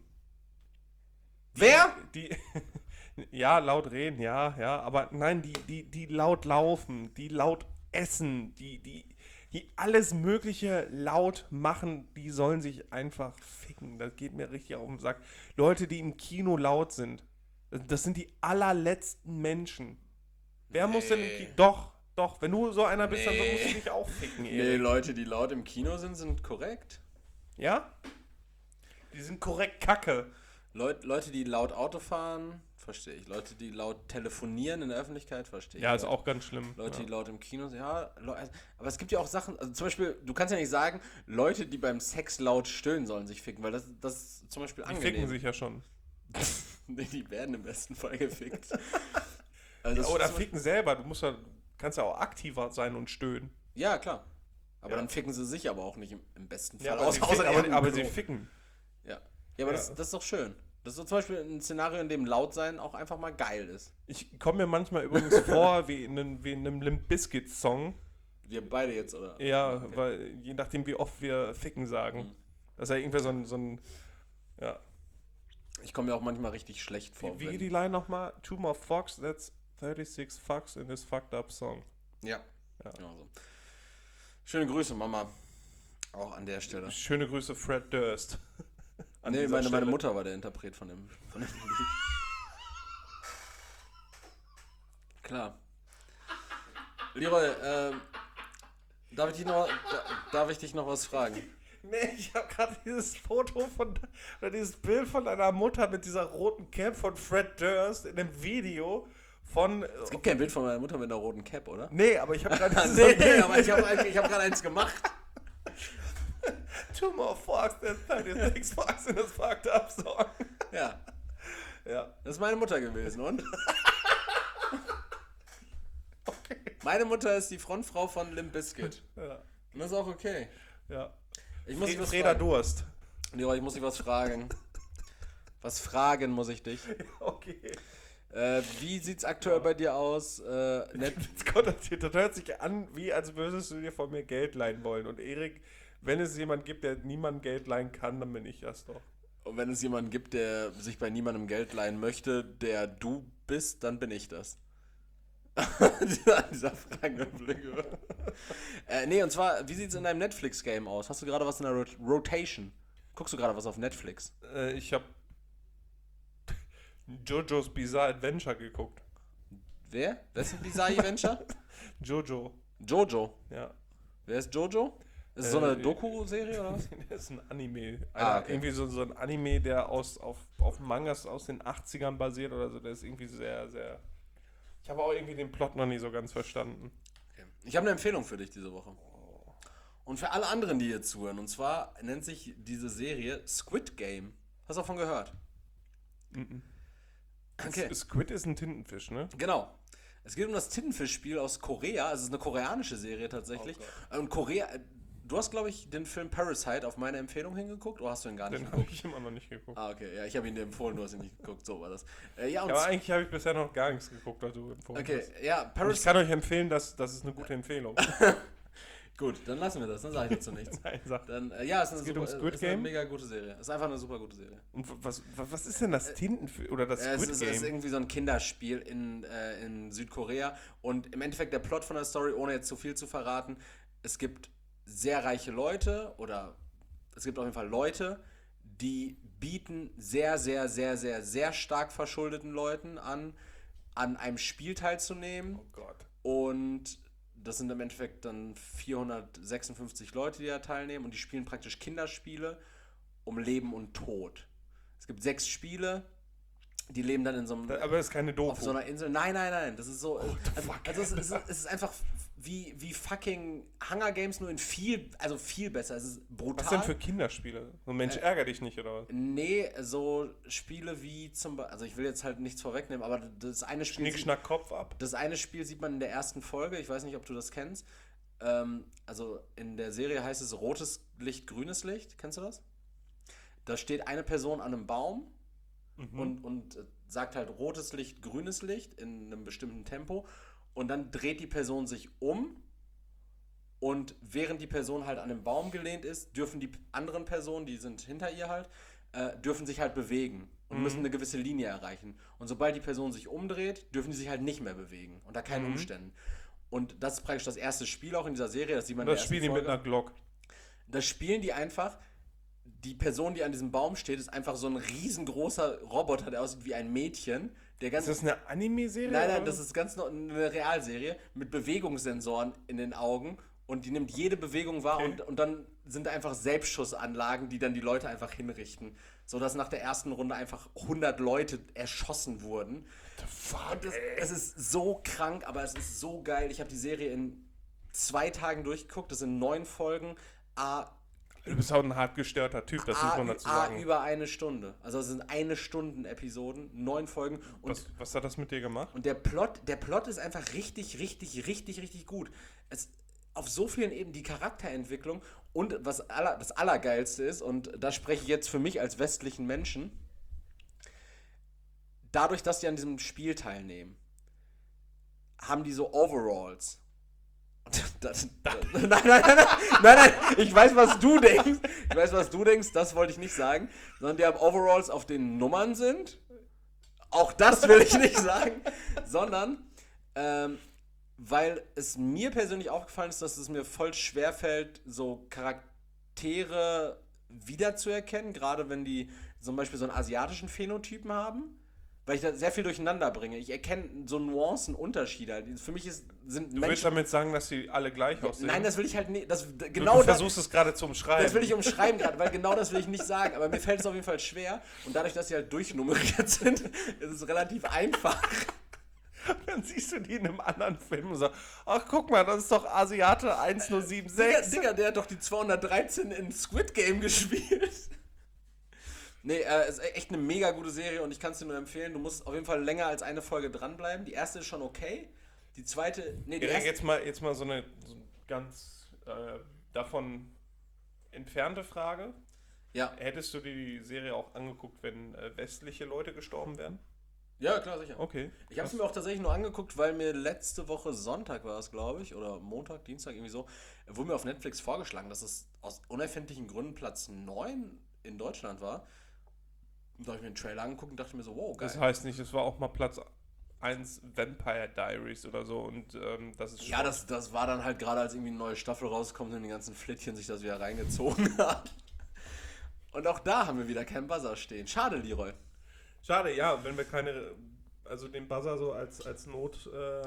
Wer? Die, ja, laut reden, ja, ja, aber nein, die, die, die laut laufen, die laut essen, die, die, die alles Mögliche laut machen, die sollen sich einfach ficken. Das geht mir richtig auf den Sack. Leute, die im Kino laut sind, das sind die allerletzten Menschen. Wer muss denn im Nee. Kino? Doch, doch, wenn du so einer bist, dann Nee. musst du dich auch ficken, Nee, Erik. Leute, die laut im Kino sind, sind korrekt. Ja? Die sind korrekt kacke. Leut, Leute, die laut Auto fahren, verstehe ich. Leute, die laut telefonieren in der Öffentlichkeit, verstehe ich. Ja, ist auch ganz schlimm. Leute, ja. die laut im Kino sind, ja, Leu- also, aber es gibt ja auch Sachen, also zum Beispiel, du kannst ja nicht sagen, Leute, die beim Sex laut stöhnen, sollen sich ficken, weil das, das ist zum Beispiel Die angenehm. ficken sich ja schon. Nee, die werden im besten Fall gefickt. Also das Ja, oder ist zum ficken selber. Du musst ja, kannst ja auch aktiver sein und stöhnen. Beispiel- Ja, klar. Aber Ja. dann ficken sie sich aber auch nicht im, im besten Fall. Ja, aber, Außer- sie, außer ficken, die haben aber, aber ein sie Klo. ficken. Ja, ja aber Ja. Das, das ist doch schön. Das ist so zum Beispiel ein Szenario, in dem laut sein auch einfach mal geil ist. Ich komme mir manchmal übrigens vor wie in, einem- wie in einem Limp Bizkit Song. Wir beide jetzt, oder? Ja, Okay. weil je nachdem, wie oft wir ficken sagen. Mhm. Das ist ja irgendwie so ein, so ein ja. Ich komme mir auch manchmal richtig schlecht vor. Wie, wie wenn- geht die Line nochmal? Two more fucks, that's thirty-six fucks in this fucked up song. Ja. Ja. Genau so. Schöne Grüße, Mama. Auch an der Stelle. Schöne Grüße, Fred Durst. An Nee, dieser meine, meine Stelle. Mutter war der Interpret von dem, von dem Lied. Klar. Leroy, ähm, darf ich dich noch, da, darf ich dich noch was fragen? Nee, ich habe gerade dieses Foto von, oder dieses Bild von deiner Mutter mit dieser roten Cap von Fred Durst in dem Video, von... Es gibt kein Bild von meiner Mutter mit einer roten Cap, oder? Nee, aber ich habe gerade... nee, aber ich habe ich hab gerade eins gemacht. Two more forks than thirty-six forks in this fucked up song. Ja. Ja. Das ist meine Mutter gewesen, und? Okay. Meine Mutter ist die Frontfrau von Limp Bizkit. Ja. Und das ist auch okay. Ja. Ich muss dich was Freda fragen. Durst. Leroy, ich muss dich was fragen. Was fragen muss ich dich. Okay. Äh, wie sieht's aktuell bei dir aus? Äh, Net- Gott, das hört sich an, wie als würdest du dir von mir Geld leihen wollen. Und Erik, wenn es jemand gibt, der niemand Geld leihen kann, dann bin ich das doch. Und wenn es jemanden gibt, der sich bei niemandem Geld leihen möchte, der du bist, dann bin ich das. dieser dieser Fragenblick. äh, nee, und zwar, wie sieht's in deinem Netflix-Game aus? Hast du gerade was in der Rot- Rotation? Guckst du gerade was auf Netflix? Äh, ich habe Jojo's Bizarre Adventure geguckt. Wer? Wer ist ein Bizarre Adventure? Jojo. Jojo. Ja. Wer ist Jojo? Ist es so Äh, eine Doku-Serie oder was? Das ist ein Anime. Ah, Einer- okay. Irgendwie so, so ein Anime, der aus, auf, auf Mangas aus den achtzigern basiert oder so. Der ist irgendwie sehr, sehr... Ich habe auch irgendwie den Plot noch nicht so ganz verstanden. Okay. Ich habe eine Empfehlung für dich diese Woche. Und für alle anderen, die hier zuhören. Und zwar nennt sich diese Serie Squid Game. Hast du davon gehört? Mhm. Okay. Squid ist ein Tintenfisch, ne? Genau. Es geht um das Tintenfischspiel aus Korea. Also es ist eine koreanische Serie tatsächlich. Und Korea... Du hast, glaube ich, den Film Parasite auf meine Empfehlung hingeguckt, oder hast du ihn gar nicht Den habe geguckt? ich immer noch nicht geguckt. Ah, okay. Ja, ich habe ihn dir empfohlen, du hast ihn nicht geguckt. So war das. Äh, ja, und Ja, aber eigentlich habe ich bisher noch gar nichts geguckt, was du empfohlen okay, hast. ja, Und ich Parasite... kann euch empfehlen, dass das ist eine gute Empfehlung. Gut, dann lassen wir das. Dann sage ich dazu nichts. Nein, sag. Dann, äh, ja, es ist, eine, geht super, um Squid ist eine Game? mega gute Serie. Es ist einfach eine super gute Serie. Und was, was, was ist denn das Tintenfisch oder das Äh, es, Squid ist, es ist Game? irgendwie so ein Kinderspiel in, äh, in Südkorea. Und im Endeffekt der Plot von der Story, ohne jetzt zu viel zu verraten, es gibt sehr reiche Leute oder es gibt auf jeden Fall Leute, die bieten sehr, sehr, sehr, sehr, sehr stark verschuldeten Leuten an, an einem Spiel teilzunehmen. Oh Gott. Und das sind im Endeffekt dann vierhundertsechsundfünfzig Leute, die da teilnehmen. Und die spielen praktisch Kinderspiele um Leben und Tod. Es gibt sechs Spiele, die leben dann in so einem... Aber das ist keine Doku. auf so einer Insel. Nein, nein, nein. Das ist so... Also, fuck? also es, ist, es ist einfach wie, wie fucking Hunger Games, nur in viel... Also viel besser. Es ist brutal. Was denn für Kinderspiele? So Mensch, ärger dich nicht, oder was? Nee, so Spiele wie zum Beispiel... Also ich will jetzt halt nichts vorwegnehmen, aber das eine Spiel... Schnick, schnack, Kopf ab. Das eine Spiel sieht man in der ersten Folge. Ich weiß nicht, ob du das kennst. Ähm, also in der Serie heißt es rotes Licht, grünes Licht. Kennst du das? Da steht eine Person an einem Baum Mhm. und, und äh, sagt halt rotes Licht, grünes Licht in einem bestimmten Tempo. Und dann dreht die Person sich um. Und während die Person halt an dem Baum gelehnt ist, dürfen die anderen Personen, die sind hinter ihr halt, äh, dürfen sich halt bewegen und Mhm. müssen eine gewisse Linie erreichen. Und sobald die Person sich umdreht, dürfen die sich halt nicht mehr bewegen. Unter keinen Mhm. Umständen. Und das ist praktisch das erste Spiel auch in dieser Serie. Das sieht man in Das der spielen ersten die mit Folge. einer Glock. Das spielen die einfach. Die Person, die an diesem Baum steht, ist einfach so ein riesengroßer Roboter, der aussieht wie ein Mädchen. Der ganz Ist das eine Anime-Serie? Nein, nein, oder? das ist ganz no- eine Realserie mit Bewegungssensoren in den Augen und die nimmt jede Bewegung wahr Okay. und, und dann sind da einfach Selbstschussanlagen, die dann die Leute einfach hinrichten. Sodass nach der ersten Runde einfach hundert Leute erschossen wurden. The fuck, Und das, es ist so krank, aber es ist so geil. Ich habe die Serie in zwei Tagen durchgeguckt. Das sind neun Folgen. A, Du bist auch ein hart gestörter Typ, das muss A, man dazu A sagen. über eine Stunde. Also es sind eine Stunden Episoden, neun Folgen. Und Was, was hat das mit dir gemacht? Und der Plot, der Plot ist einfach richtig, richtig, richtig, richtig gut. Es, auf so vielen Ebenen die Charakterentwicklung und was aller, das Allergeilste ist, und da spreche ich jetzt für mich als westlichen Menschen, dadurch, dass die an diesem Spiel teilnehmen, haben die so Overalls. Das, das, nein, nein, nein, nein, nein, nein, ich weiß, was du denkst. Ich weiß, was du denkst, das wollte ich nicht sagen. Sondern die haben Overalls, auf denen Nummern sind. Auch das will ich nicht sagen. Sondern, ähm, weil es mir persönlich aufgefallen ist, dass es mir voll schwer fällt, so Charaktere wiederzuerkennen. Gerade wenn die zum Beispiel so einen asiatischen Phänotypen haben. Weil ich da sehr viel durcheinander bringe. Ich erkenne so Nuancen, Unterschiede. Für mich ist, sind Du willst Menschen... damit sagen, dass sie alle gleich aussehen? Nein, das will ich halt nicht. Das, du, genau du versuchst es gerade zu umschreiben. das will ich umschreiben gerade, weil genau das will ich nicht sagen. Aber mir fällt es auf jeden Fall schwer. Und dadurch, dass sie halt durchnummeriert sind, ist es relativ einfach. Dann siehst du die in einem anderen Film und sagst, ach guck mal, das ist doch Asiate eins null sieben sechs. Digga, Digga, der hat doch die zweihundertdreizehn in Squid Game gespielt. Nee, äh, ist echt eine mega gute Serie und ich kann es dir nur empfehlen. Du musst auf jeden Fall länger als eine Folge dranbleiben. Die erste ist schon okay. Die zweite, nee, die Ja, erste, jetzt mal, jetzt mal so eine so ganz äh, davon entfernte Frage. ja, Hättest du dir die Serie auch angeguckt, wenn äh, westliche Leute gestorben wären? ja, klar, sicher. Okay. Ich habe es mir auch tatsächlich nur angeguckt, weil mir letzte Woche Sonntag war es, glaube ich, oder Montag, Dienstag, irgendwie so, wurde mir auf Netflix vorgeschlagen, dass es aus unerfindlichen Gründen Platz neun in Deutschland war. Und da habe ich mir den Trailer angeguckt und dachte mir so, wow, geil. Das heißt nicht, es war auch mal Platz eins Vampire Diaries oder so und ähm, das ist Ja, schon- das, das war dann halt gerade, als irgendwie eine neue Staffel rauskommt und die ganzen Flittchen sich das wieder reingezogen hat. Und auch da haben wir wieder keinen Buzzer stehen. Schade, Leroy. Schade, ja, wenn wir keine, also den Buzzer so als, als Not äh,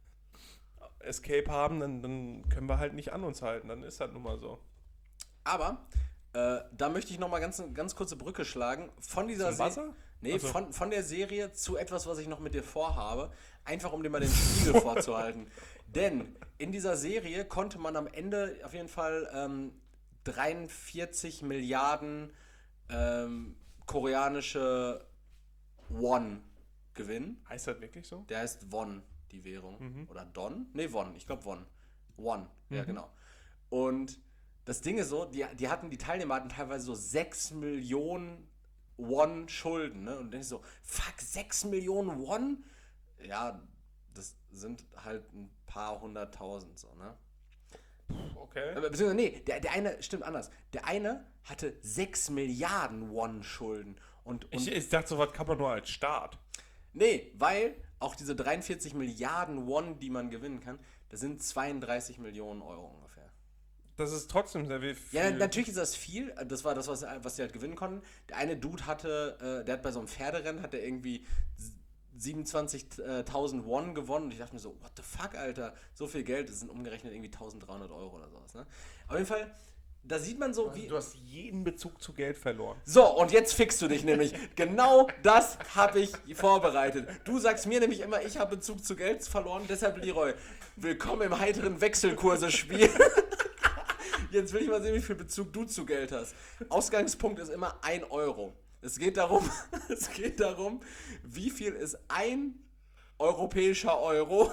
Escape haben, dann, dann können wir halt nicht an uns halten, dann ist halt nun mal so. Aber äh, da möchte ich nochmal ganz, ganz kurze Brücke schlagen. Von dieser Zum Se- Buzzer? Nee, Also- von, von der Serie zu etwas, was ich noch mit dir vorhabe. Einfach um dir mal den Spiegel vorzuhalten. Denn in dieser Serie konnte man am Ende auf jeden Fall ähm, dreiundvierzig Milliarden ähm, koreanische Won gewinnen. Heißt das wirklich so? Der heißt Won, die Währung. Mhm. Oder Don? Nee, Won. Ich glaube Won. Won, ja Mhm. genau. Und das Ding ist so, die, die hatten, die Teilnehmer hatten teilweise so sechs Millionen Won Schulden, ne? Und dann denkst du so, fuck, sechs Millionen Won? Ja, das sind halt ein paar hunderttausend, so, ne? Okay. Aber beziehungsweise, nee, der, der eine, stimmt anders. Der eine hatte sechs Milliarden Won Schulden. Und, und Ich, ich dachte, sowas kann man nur als Start. nee, weil auch diese dreiundvierzig Milliarden Won, die man gewinnen kann, das sind zweiunddreißig Millionen Euro ungefähr. Das ist trotzdem sehr viel. Ja, natürlich ist das viel. Das war das, was, was sie halt gewinnen konnten. Der eine Dude hatte, äh, der hat bei so einem Pferderennen, hat er irgendwie siebenundzwanzigtausend Won gewonnen. Und ich dachte mir so, what the fuck, Alter? So viel Geld, das sind umgerechnet irgendwie eintausenddreihundert Euro oder sowas. Ne? Auf jeden Fall, da sieht man so, wie... Du hast jeden Bezug zu Geld verloren. So, und jetzt fixst du dich nämlich. Genau das habe ich vorbereitet. Du sagst mir nämlich immer, ich habe Bezug zu Geld verloren. Deshalb, Leroy, willkommen im heiteren Wechselkurse-Spiel. Jetzt will ich mal sehen, wie viel Bezug du zu Geld hast. Ausgangspunkt ist immer ein Euro. Es geht darum, es geht darum, wie viel ist ein europäischer Euro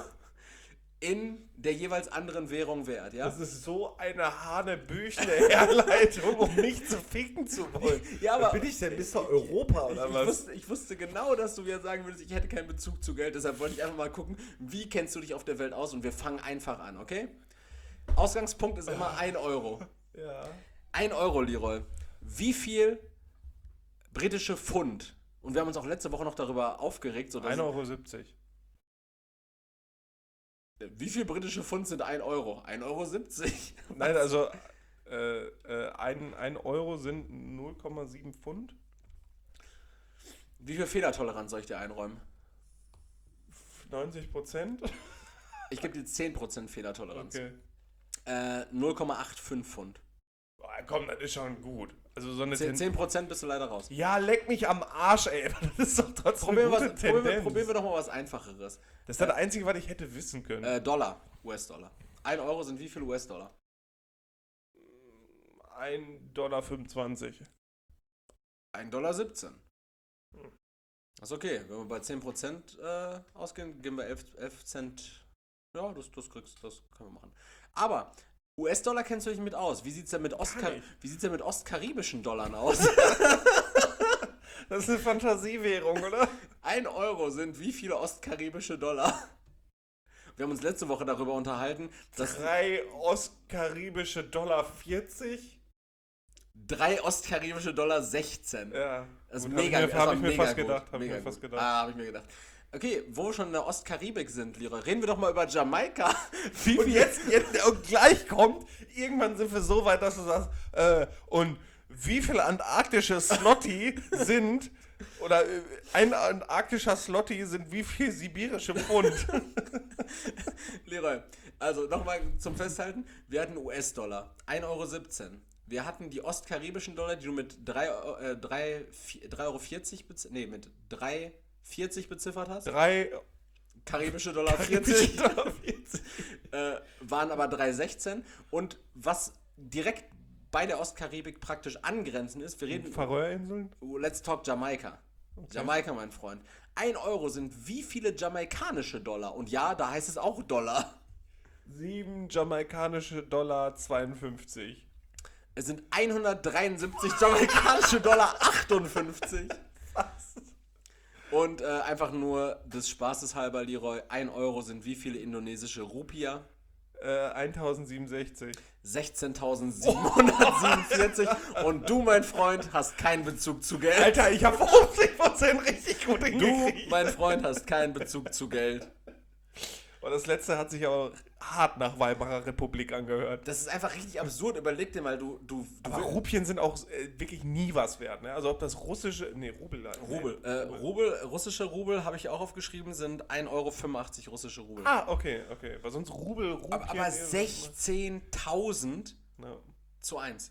in der jeweils anderen Währung wert, ja? Das ist so eine hanebüchene Herleitung, um mich zu ficken zu wollen. Ja, aber- Bin ich denn Mister Europa oder Ich was? wusste, ich wusste genau, dass du wieder sagen würdest, ich hätte keinen Bezug zu Geld, deshalb wollte ich einfach mal gucken, wie kennst du dich auf der Welt aus und wir fangen einfach an, okay? Ausgangspunkt ist immer ein Euro. Ja. Ein Euro, Leroy. Wie viel britische Pfund? Und wir haben uns auch letzte Woche noch darüber aufgeregt, so dass ein Euro siebzig. wie viel britische Pfund sind ein Euro? ein Euro siebzig. Nein, also äh, äh, ein, ein Euro sind null Komma sieben Pfund. Wie viel Fehlertoleranz soll ich dir einräumen? neunzig Prozent. Ich gebe dir zehn Prozent Fehlertoleranz. Okay. Äh, null Komma fünfundachtzig Pfund. Boah, komm, das ist schon gut. Also so eine zehn, Ten- zehn Prozent bist du leider raus. Ja, leck mich am Arsch, ey. Das ist doch trotzdem Probieren wir, eine was, gute probieren, wir, Tendenz. probieren wir doch mal was Einfacheres. Das ist das Einzige, was ich hätte wissen können. Äh, Dollar, U S-Dollar. ein Euro sind wie viel U S-Dollar? ein Dollar fünfundzwanzig. ein Dollar siebzehn. Hm. Das ist okay. Wenn wir bei zehn Prozent äh, ausgehen, geben wir elf, elf Cent. Ja, das, das kriegst das können wir machen. Aber U S-Dollar kennst du dich mit aus. Wie sieht es denn mit, Ostkar nicht. wie sieht's denn mit ostkaribischen Dollar aus? Das ist eine Fantasiewährung, oder? ein Euro sind wie viele ostkaribische Dollar? Wir haben uns letzte Woche darüber unterhalten, dass Drei ostkaribische Dollar vierzig. drei ostkaribische Dollar sechzehn. Ja. Das ist Gut, mega, Habe ich mir, das hab war ich mir mega fast gut. gedacht. Habe ich Mega mir fast gut. gedacht. Ah, habe ich mir gedacht. Okay, wo wir schon in der Ostkaribik sind, Leroy, reden wir doch mal über Jamaika. Wie Und viel- jetzt, jetzt und gleich kommt, irgendwann sind wir so weit, dass du sagst, äh, und wie viel antarktische Slotty sind, oder äh, ein antarktischer Slotty sind wie viel sibirische Pfund? Leroy, also nochmal zum Festhalten, wir hatten U S-Dollar, ein Euro siebzehn. Wir hatten die ostkaribischen Dollar, die du mit drei Euro vierzig, nee, mit drei Euro vierzig beziffert hast. Drei karibische Dollar vierzig, äh, waren aber drei sechzehn. Und was direkt bei der Ostkaribik praktisch angrenzend ist, wir reden... Färöerinseln? Let's talk Jamaika. Okay. Jamaika, mein Freund. Ein Euro sind wie viele jamaikanische Dollar? Und ja, da heißt es auch Dollar. Sieben jamaikanische Dollar zweiundfünfzig. Es sind hundertdreiundsiebzig jamaikanische Dollar achtundfünfzig. Was? Und äh, einfach nur des Spaßes halber, Leroy, ein Euro sind wie viele indonesische Rupia? Äh, eintausendsiebenundsechzig. sechzehntausendsiebenhundertsiebenundvierzig. Und du, mein Freund, hast keinen Bezug zu Geld. Alter, ich habe fünfzig Prozent richtig gut hingekriegt. Du, mein Freund, hast keinen Bezug zu Geld. Und das letzte hat sich auch hart nach Weimarer Republik angehört. Das ist einfach richtig absurd. Überleg dir mal, du... du, du Aber Rupien sind auch äh, wirklich nie was wert, ne? Also ob das russische... Nee, Rubel. Nee, Rubel. Äh, Rubel, russische Rubel, habe ich auch aufgeschrieben, sind ein Euro fünfundachtzig russische Rubel. Ah, okay, okay. Weil sonst Rubel, Rupien... Aber, aber sechzehntausend ja. zu eins.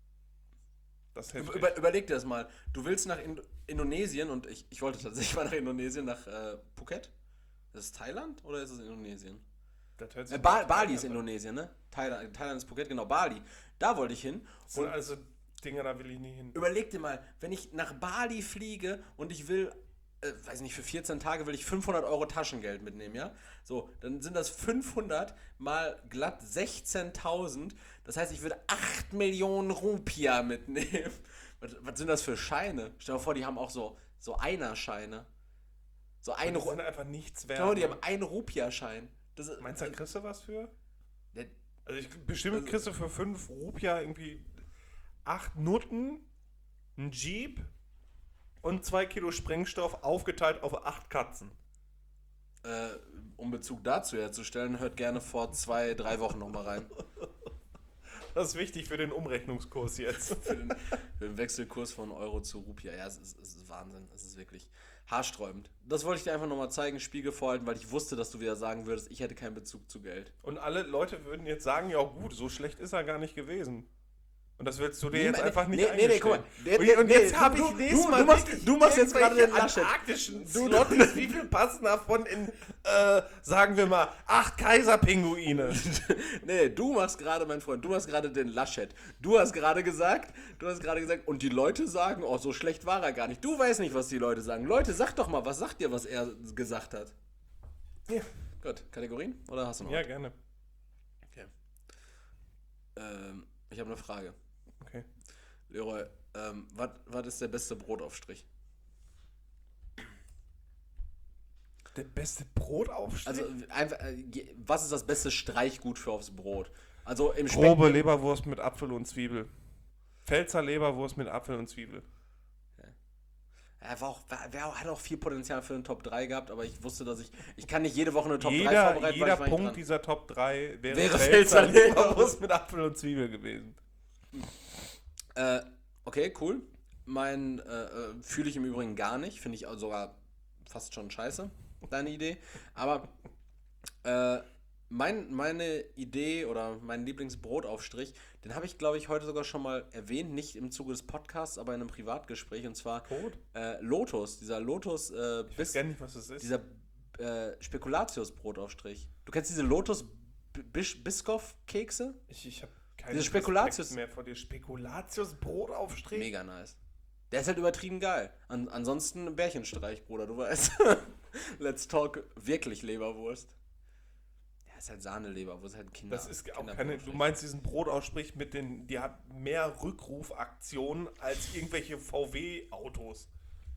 Das hätte Über, überleg dir das mal. Du willst nach Ind- Indonesien, und ich, ich wollte tatsächlich mal nach Indonesien, nach äh, Phuket. Das ist Thailand oder ist es Indonesien? Das äh, ba- Bali ist Indonesien, ne? Thailand, Thailand ist Phuket, genau, Bali. Da wollte ich hin. Das sind also Dinge, da will ich nie hin. Überleg dir mal, wenn ich nach Bali fliege und ich will, äh, weiß nicht, für vierzehn Tage will ich fünfhundert Euro Taschengeld mitnehmen, ja? So, dann sind das fünfhundert mal glatt sechzehntausend. Das heißt, ich würde acht Millionen Rupia mitnehmen. Was, was sind das für Scheine? Stell dir vor, die haben auch so, so Einer-Scheine. So ein Die sind einfach nichts wert. Schau, die haben einen Rupia-Schein. Das ist, Meinst du, da kriegst du was für? Der, Also ich bestimmt kriegst du für fünf Rupia irgendwie acht Nutten, ein Jeep und zwei Kilo Sprengstoff aufgeteilt auf acht Katzen. äh, um Bezug dazu herzustellen, hört gerne vor zwei, drei Wochen nochmal rein. Das ist wichtig für den Umrechnungskurs jetzt. für, den, für den Wechselkurs von Euro zu Rupia. Ja, es ist, es ist Wahnsinn. Es ist wirklich haarsträubend. Das wollte ich dir einfach nochmal zeigen, Spiegel vorhalten, weil ich wusste, dass du wieder sagen würdest, ich hätte keinen Bezug zu Geld. Und alle Leute würden jetzt sagen, ja gut, so schlecht ist er gar nicht gewesen. Und das willst du dir Nee, jetzt nee, einfach nicht nee, nee, nee, guck mal. eingestehen. Der- Und, und nee, jetzt du- habe du- ich nächstes du- Mal du machst- wirklich du machst jetzt gerade irgendwelche den Laschet. antarktischen Du- Slotties. Wie viel passen davon in, äh, sagen wir mal, acht Kaiserpinguine? Nee, du machst gerade, mein Freund, du machst gerade den Laschet. Du hast gerade gesagt, du hast gerade gesagt, und die Leute sagen, oh, so schlecht war er gar nicht. Du weißt nicht, was die Leute sagen. Leute, sag doch mal, was sagt ihr, was er gesagt hat? Ja. Gut, Kategorien? Oder hast du noch? Ja, gerne. Okay. Ähm, ich habe eine Frage. Okay. Leroy, ähm, was ist der beste Brotaufstrich? Der beste Brotaufstrich? Also, einfach, äh, je- was ist das beste Streichgut für aufs Brot? Also im Speck. grobe Leberwurst mit Apfel und Zwiebel. Pfälzer Leberwurst mit Apfel und Zwiebel. Er war auch, war, war, hat auch viel Potenzial für einen Top drei gehabt, aber ich wusste, dass ich. Ich kann nicht jede Woche eine Top drei Jeder, vorbereiten, jeder weil ich war nicht Punkt dran. dieser Top drei wäre, Wäre Pfälzer Pfälzer Leberwurst. Leberwurst mit Apfel und Zwiebel gewesen. Äh, okay, cool. Mein äh, äh, fühle ich im Übrigen gar nicht. Finde ich auch sogar fast schon scheiße, deine Idee. Aber äh, mein, meine Idee oder mein Lieblingsbrotaufstrich, den habe ich, glaube ich, heute sogar schon mal erwähnt. Nicht im Zuge des Podcasts, aber in einem Privatgespräch. Und zwar Tot? äh, Lotus. Dieser Lotus äh, Ich weiß bis, gar nicht, was das ist. dieser äh, Spekulatius-Brotaufstrich. Du kennst diese Lotus Bis- Biscoff-Kekse? Ich, ich habe keine Diese Spekulatius- Respekt mehr vor dir. Spekulatius Brotaufstrich? Mega nice. Der ist halt übertrieben geil. An, ansonsten ein Bärchenstreich, Bruder, du weißt. Let's talk wirklich Leberwurst. Ja, ist halt Sahne-Leberwurst, halt ein Kinder. Das ist auch Kinderbrot keine. Du vielleicht. meinst diesen Brotaufstrich mit den. Die hat mehr Rückrufaktionen als irgendwelche V W-Autos.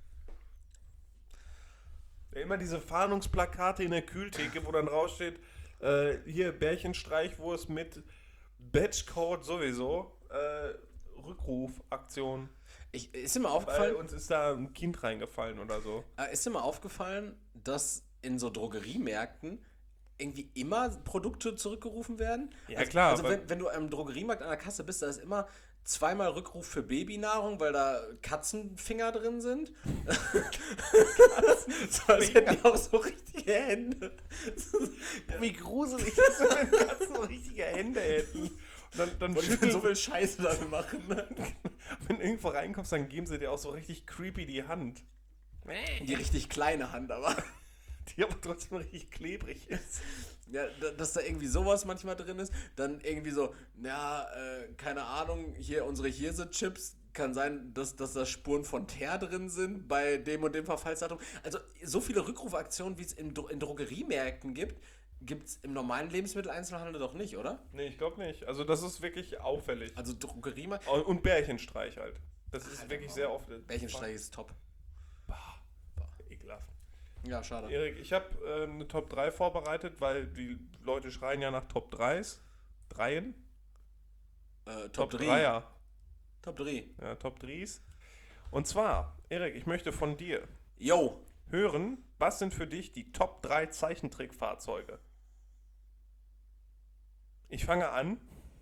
Immer diese Fahndungsplakate in der Kühltheke, wo dann draufsteht, äh, hier Bärchenstreichwurst mit Batchcode sowieso, äh, Rückrufaktion. Ich, ist dir mal Weil aufgefallen, uns ist da ein Kind reingefallen oder so. äh, ist dir mal aufgefallen, dass in so Drogeriemärkten irgendwie immer Produkte zurückgerufen werden? Ja, also, klar, Also aber- wenn, wenn du am Drogeriemarkt an der Kasse bist, da ist immer zweimal Rückruf für Babynahrung, weil da Katzenfinger drin sind. so, als hätten die auch so richtige Hände. Wie gruselig ist es, wenn Katzen so richtige Hände hätten. Und dann, dann Und die schütteln so viel Scheiße damit machen. Ne? Wenn du irgendwo reinkommst, dann geben sie dir auch so richtig creepy die Hand. Die richtig kleine Hand, aber. die aber trotzdem richtig klebrig ist. Ja, dass da irgendwie sowas manchmal drin ist. Dann irgendwie so, ja, äh, keine Ahnung, hier unsere Hirse-Chips. Kann sein, dass, dass da Spuren von Teer drin sind bei dem und dem Verfallsdatum. Also so viele Rückrufaktionen, wie es in, Dro- in Drogeriemärkten gibt, gibt es im normalen Lebensmitteleinzelhandel doch nicht, oder? Nee, ich glaube nicht. Also das ist wirklich auffällig. Also Drogeriemarkt. Und und Bärchenstreich halt. Das ist Alter, wirklich wow. sehr oft. Bärchenstreich ist top. Bah, ekelhaft. Ja, schade. Erik, ich habe äh, eine Top drei vorbereitet, weil die Leute schreien ja nach Top dreis. Dreien? Äh, Top drei. Dreier. Top drei. Ja, Top dreis. Und zwar, Erik, ich möchte von dir Yo. hören, was sind für dich die Top drei Zeichentrickfahrzeuge? Ich fange an.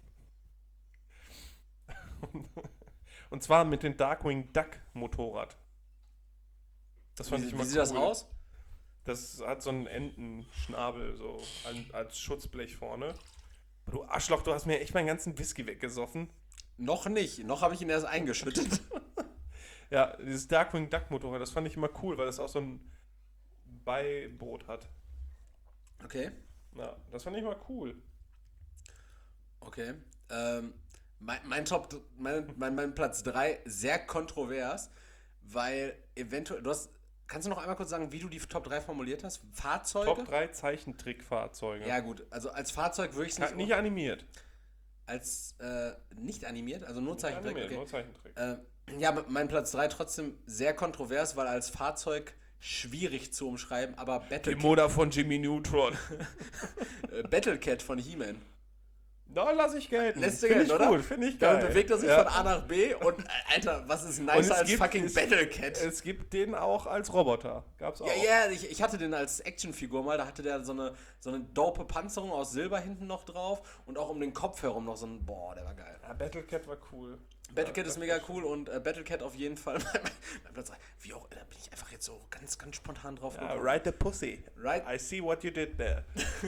Und zwar mit dem Darkwing Duck Motorrad. Das fand Wie, ich immer wie sieht das cool. aus? Das hat so einen Entenschnabel so an, als Schutzblech vorne. Du Arschloch, du hast mir echt meinen ganzen Whisky weggesoffen. Noch nicht. Noch habe ich ihn erst eingeschüttet. Ja, dieses Darkwing Duck Motorrad, das fand ich immer cool, weil das auch so ein Beiboot hat. Okay. Ja, das fand ich immer cool. Okay. Ähm, mein, mein Top, mein, mein, mein Platz drei, sehr kontrovers, weil eventuell, du hast, kannst du noch einmal kurz sagen, wie du die Top drei formuliert hast? Fahrzeuge? Top drei Zeichentrickfahrzeuge. Ja gut, also als Fahrzeug würde ich es nicht, nicht, nicht animiert. als äh, nicht animiert, also nur Nicht Zeichentrick. animiert, Okay. nur Zeichentrick. Äh, ja, aber mein Platz drei trotzdem sehr kontrovers, weil als Fahrzeug schwierig zu umschreiben, aber Die Battlecat, Mutter von Jimmy Neutron. äh, Battlecat von He-Man. Da lass ich gelten. Lässt du Finde gelten, ich oder? gut, finde ich geil. Damit bewegt er sich Ja. von A nach B und, äh, Alter, was ist Und nicer es als gibt- fucking es- Battlecat? Es gibt den auch als Roboter. Gab's auch. Ja, ja, ich, ich hatte den als Actionfigur mal, da hatte der so eine, so eine dope Panzerung aus Silber hinten noch drauf und auch um den Kopf herum noch so ein, boah, der war geil. Ja, Battlecat war cool. Battlecat Ja, ist mega cool und äh, Battlecat auf jeden Fall mein, mein Platz drei. Wie auch, da bin ich einfach jetzt so ganz, ganz spontan drauf Ja, gekommen. right the pussy. Right. I see what you did there.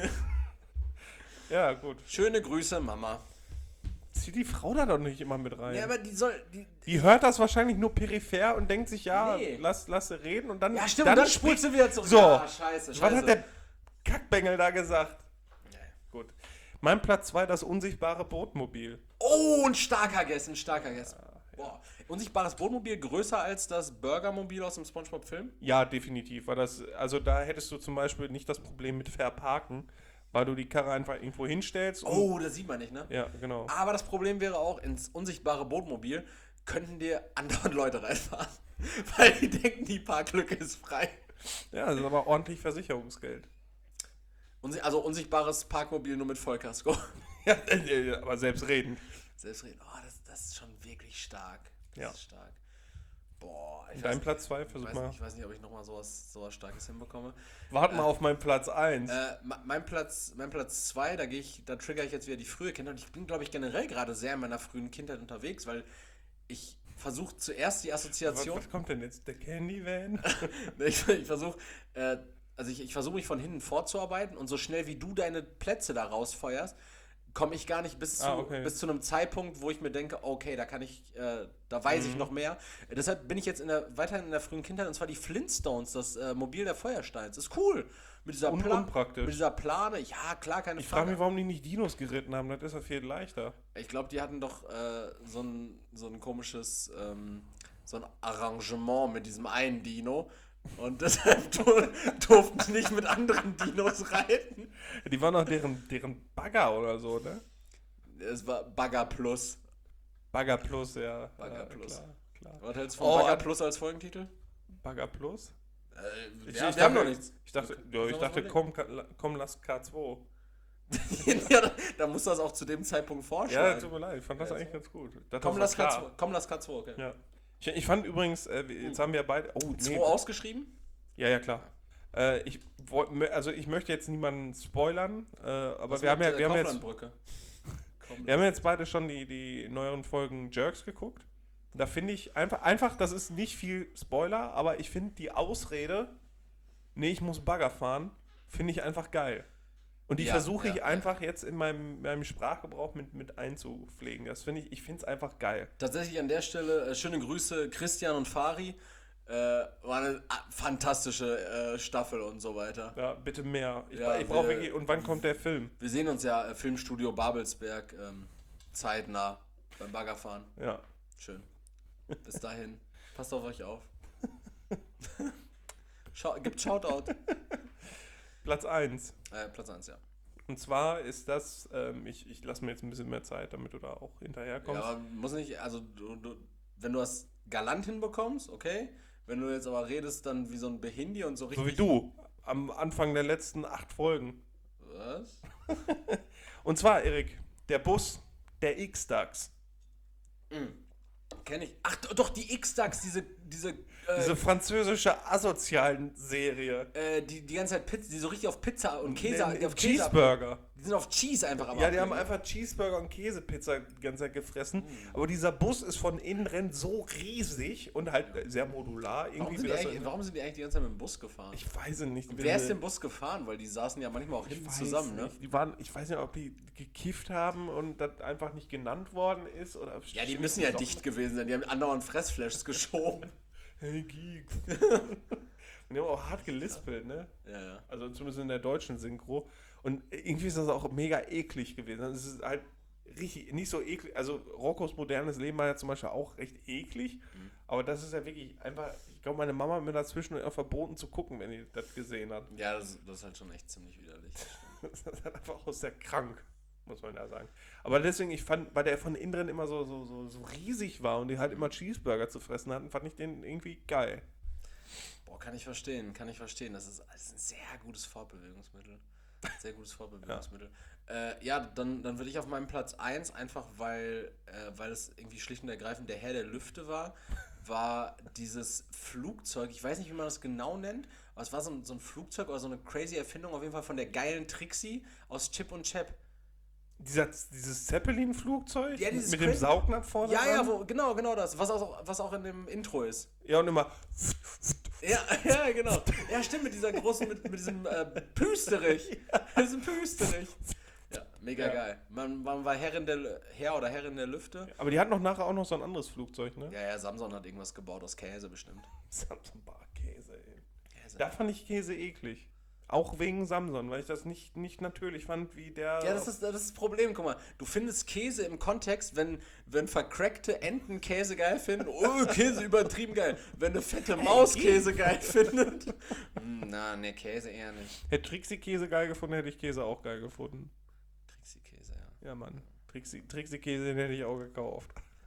Ja, gut. Schöne Grüße, Mama. Zieh die Frau da doch nicht immer mit rein. Ja, aber die soll, die, Die hört das wahrscheinlich nur peripher und denkt sich, ja, Nee. lass, lass sie reden und dann. ja stimmt, dann, dann spricht- spulst du wieder zurück. So. Ja, scheiße, scheiße. Was hat der Kackbengel da gesagt? Nee. Gut. Mein Platz zwei, das unsichtbare Bootmobil. Oh, ein starker Guess, ein starker Guess. Boah. Unsichtbares Bootmobil größer als das Burgermobil aus dem SpongeBob-Film? Ja, definitiv. Weil das, also da hättest du zum Beispiel nicht das Problem mit Verparken, weil du die Karre einfach irgendwo hinstellst. Und, Oh, das sieht man nicht, ne? ja, genau. Aber das Problem wäre auch, ins unsichtbare Bootmobil könnten dir andauernd Leute reinfahren. Weil die denken, die Parklücke ist frei. Ja, das ist aber ordentlich Versicherungsgeld. Unsi- Also unsichtbares Parkmobil nur mit Vollkasko. Ja, äh, aber selbstredend. Selbstredend. Oh, das, das ist schon wirklich stark. Das Ja. ist stark. Boah, ich Dein weiß, Platz zwei, ich versuch weiß, mal. ich weiß nicht, ob ich nochmal sowas, sowas Starkes hinbekomme. Warte mal auf meinen Platz eins. Äh, ma- mein Platz mein Platz zwei, da gehe ich, da trigger ich jetzt wieder die frühe Kindheit. Und ich bin, glaube ich, generell gerade sehr in meiner frühen Kindheit unterwegs, weil ich versuche zuerst die was, Assoziation. was kommt denn jetzt? Der Candyvan? ich ich versuche, äh, also ich, ich versuche mich von hinten vorzuarbeiten und so schnell wie du deine Plätze da rausfeuerst, komme ich gar nicht bis zu, Ah, okay. bis zu einem Zeitpunkt, wo ich mir denke, okay, da kann ich, äh, da weiß Mhm. ich noch mehr. Äh, deshalb bin ich jetzt in der, weiterhin in der frühen Kindheit, und zwar die Flintstones, das äh, Mobil der Feuersteins. Ist cool. Mit dieser, Un Pla- unpraktisch. mit dieser Plane, ja klar, keine Ich frage Frage. mich, warum die nicht Dinos geritten haben. Das ist ja viel leichter. Ich glaube, die hatten doch äh, so, ein, so ein komisches ähm, so ein Arrangement mit diesem einen Dino. Und deshalb dur- durften die nicht mit anderen Dinos reiten. Die waren doch deren, deren Bagger oder so, ne? Es war Bagger Plus. Bagger Plus, ja. Bagger ja, Plus. Klar, klar. Was hältst du von Oh, Bagger an- Plus als Folgentitel? Bagger Plus? Äh, Ich, ja, ich wir haben dachte, noch nichts. Ich dachte, Können ja, wir ich was dachte überlegen? komm, ka- komm, lass K zwei. ja, da, da musst du das auch zu dem Zeitpunkt Ja, vorschlagen. tut mir leid, ich fand das Ja, eigentlich so. ganz gut. Das Komm, war lass K zwei. klar. Komm, lass K zwei, okay. Ja. Ich, ich fand übrigens, äh, jetzt haben wir beide. Oh, Zwei nee. ausgeschrieben? Ja, ja, klar. Äh, ich, woll- mö- also ich möchte jetzt niemanden spoilern, äh, aber Was wir haben, mit, ja, äh, wir, haben jetzt, Kauflandbrücke? Komm. wir haben jetzt beide schon die, die neueren Folgen Jerks geguckt. Da finde ich einfach, einfach, das ist nicht viel Spoiler, aber ich finde die Ausrede, nee, ich muss Bagger fahren, finde ich einfach geil. Und die Ja, versuche ja, ich ja. einfach jetzt in meinem, meinem Sprachgebrauch mit, mit einzupflegen. Das finde ich, ich finde es einfach geil. Tatsächlich an der Stelle äh, schöne Grüße Christian und Fari. Äh, war eine fantastische äh, Staffel und so weiter. Ja, bitte mehr. Ich, Ja, ich brauche wir- wirklich. Und wann kommt der Film? Wir sehen uns ja äh, Filmstudio Babelsberg ähm, zeitnah beim Baggerfahren. Ja. Schön. Bis dahin. Passt auf euch auf. Schau, gibt Shoutout. Platz eins. Äh, Platz eins, ja. Und zwar ist das, ähm, ich, ich lasse mir jetzt ein bisschen mehr Zeit, damit du da auch Ja, hinterherkommst. aber muss nicht, also du, du, wenn du das galant hinbekommst, okay. Wenn du jetzt aber redest, dann wie so ein Behindi und so richtig. So wie du, am Anfang der letzten acht Folgen. Was? Und zwar, Erik, der Bus, der X-Dax. Kenn ich. Ach doch, die X-Dax, diese, diese, äh, Diese französische asozialen Serie. äh, die die ganze Zeit Pizza, die so richtig auf Pizza und Käse, Nee, die auf Käse ab- Cheeseburger. Die sind auf Cheese einfach am Ja, die haben Abhängen. einfach Cheeseburger und Käsepizza die ganze Zeit gefressen. Mm. Aber dieser Bus ist von innen drin so riesig und halt sehr modular. Warum Irgendwie sind, wie die das eigentlich, so- warum sind die eigentlich die ganze Zeit mit dem Bus gefahren? Ich weiß es nicht. Wer ist den Bus gefahren? Weil die saßen ja manchmal auch Ich hinten weiß zusammen, ne? nicht. Die waren, ich weiß nicht, ob die gekifft haben und das einfach nicht genannt worden ist. Oder Ja, die müssen ja dicht gewesen sein. Die haben andauernd Fressflashs geschoben. Hey, Geeks. Und die haben auch hart gelispelt, ne? Ja, ja. Also zumindest in der deutschen Synchro. Und irgendwie ist das auch mega eklig gewesen. Es ist halt richtig, nicht so eklig. Also Roccos modernes Leben war ja zum Beispiel auch recht eklig. Mhm. Aber das ist ja wirklich einfach, ich glaube, meine Mama hat mir dazwischen auch verboten zu gucken, wenn die das gesehen hat. Ja, das, das ist halt schon echt ziemlich widerlich. Das ist halt einfach auch sehr krank, muss man ja sagen. Aber deswegen, ich fand, weil der von innen drin immer so, so, so, so riesig war und die halt immer Cheeseburger zu fressen hatten, fand ich den irgendwie geil. Boah, kann ich verstehen, kann ich verstehen. Das ist, das ist ein sehr gutes Fortbewegungsmittel. Sehr gutes Fortbewegungsmittel. Ja, äh, ja dann, dann würde ich auf meinem Platz eins, einfach weil, äh, weil es irgendwie schlicht und ergreifend der Herr der Lüfte war, war dieses Flugzeug, ich weiß nicht, wie man das genau nennt, aber es war so ein, so ein Flugzeug oder so eine crazy Erfindung auf jeden Fall von der geilen Trixie aus Chip und Chap. Dieser, dieses Zeppelin-Flugzeug Ja, dieses mit dem crazy- Saugnapf vorne Ja, ja, dran? wo, genau, genau das, was auch, was auch in dem Intro ist. Ja, und immer. Ja, ja, genau. Ja, stimmt, mit dieser großen, mit, mit diesem äh, Püsterich. Mit diesem Püsterich. Ja, mega Ja. geil. Man, man war Herrin der, Lü- Herr oder Herrin der Lüfte. Aber die hatten noch nachher auch noch so ein anderes Flugzeug, ne? Ja, ja, Samson hat irgendwas gebaut aus Käse bestimmt. Samson Bar Käse, ey. Käse. Da fand ich Käse eklig. Auch wegen Samson, weil ich das nicht, nicht natürlich fand, wie der. Ja, das ist, das ist das Problem. Guck mal, du findest Käse im Kontext, wenn, wenn vercrackte Enten Käse geil finden. Oh, Käse übertrieben geil. Wenn eine fette Maus Käse geil findet. Hm, na, ne, Käse eher nicht. Hätte Trixie Käse geil gefunden, hätte ich Käse auch geil gefunden. Trixie-Käse, ja. Ja, Mann. Trixie, Trixie Käse, den hätte ich auch gekauft.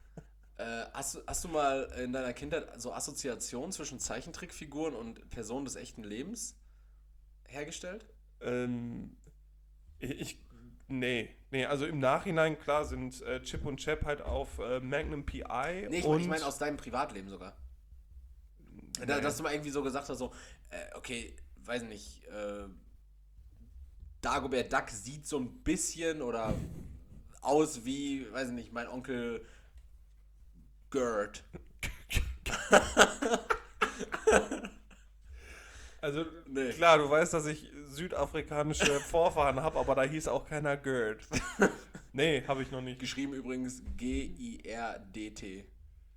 Äh, hast, du, hast du mal in deiner Kindheit so Assoziationen zwischen Zeichentrickfiguren und Personen des echten Lebens hergestellt? Ähm, ich, ich. Nee. Nee, also im Nachhinein, klar, sind äh, Chip und Chap halt auf äh, Magnum P I. Nee, ich, und ich meine aus deinem Privatleben sogar. Nee. Da, dass du mal irgendwie so gesagt hast, so, äh, okay, weiß nicht, äh, Dagobert Duck sieht so ein bisschen oder aus wie, weiß nicht, mein Onkel Gerd. Also, Nee. klar, du weißt, dass ich südafrikanische Vorfahren habe, aber da hieß auch keiner Gerd. Nee, habe ich noch nicht. Geschrieben übrigens G I R D T.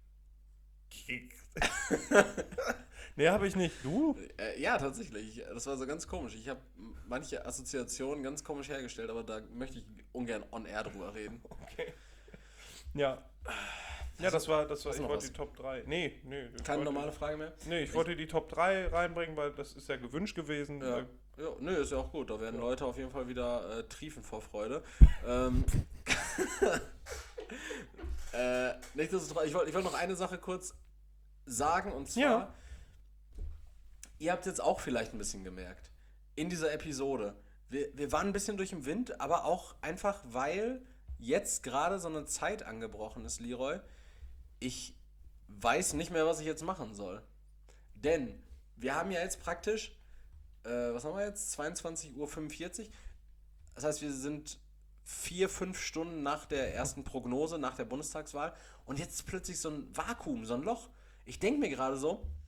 Nee, habe ich nicht. Du? Äh, ja, tatsächlich. Das war so ganz komisch. Ich habe manche Assoziationen ganz komisch hergestellt, aber da möchte ich ungern on air drüber reden. Okay. Ja. Ja, das war, das war, hast ich du noch wollte was? die Top drei. Nee, nee. ich Keine wollte- normale Frage mehr? Nee, ich wollte die Top drei reinbringen, weil das ist ja gewünscht gewesen. Ja. Äh, Ja, nö, ist ja auch gut. Da werden Leute auf jeden Fall wieder äh, triefen vor Freude. ähm, äh, nichtsdestotrotz, ich wollte ich wollt noch eine Sache kurz sagen und zwar, Ja. ihr habt jetzt auch vielleicht ein bisschen gemerkt, in dieser Episode, wir, wir waren ein bisschen durch den Wind, aber auch einfach, weil jetzt gerade so eine Zeit angebrochen ist, Leroy, ich weiß nicht mehr, was ich jetzt machen soll. Denn wir haben ja jetzt praktisch Äh, was haben wir jetzt? zweiundzwanzig Uhr fünfundvierzig. Das heißt, wir sind vier, fünf Stunden nach der ersten Prognose, nach der Bundestagswahl. Und jetzt ist plötzlich so ein Vakuum, so ein Loch. Ich denke mir gerade so,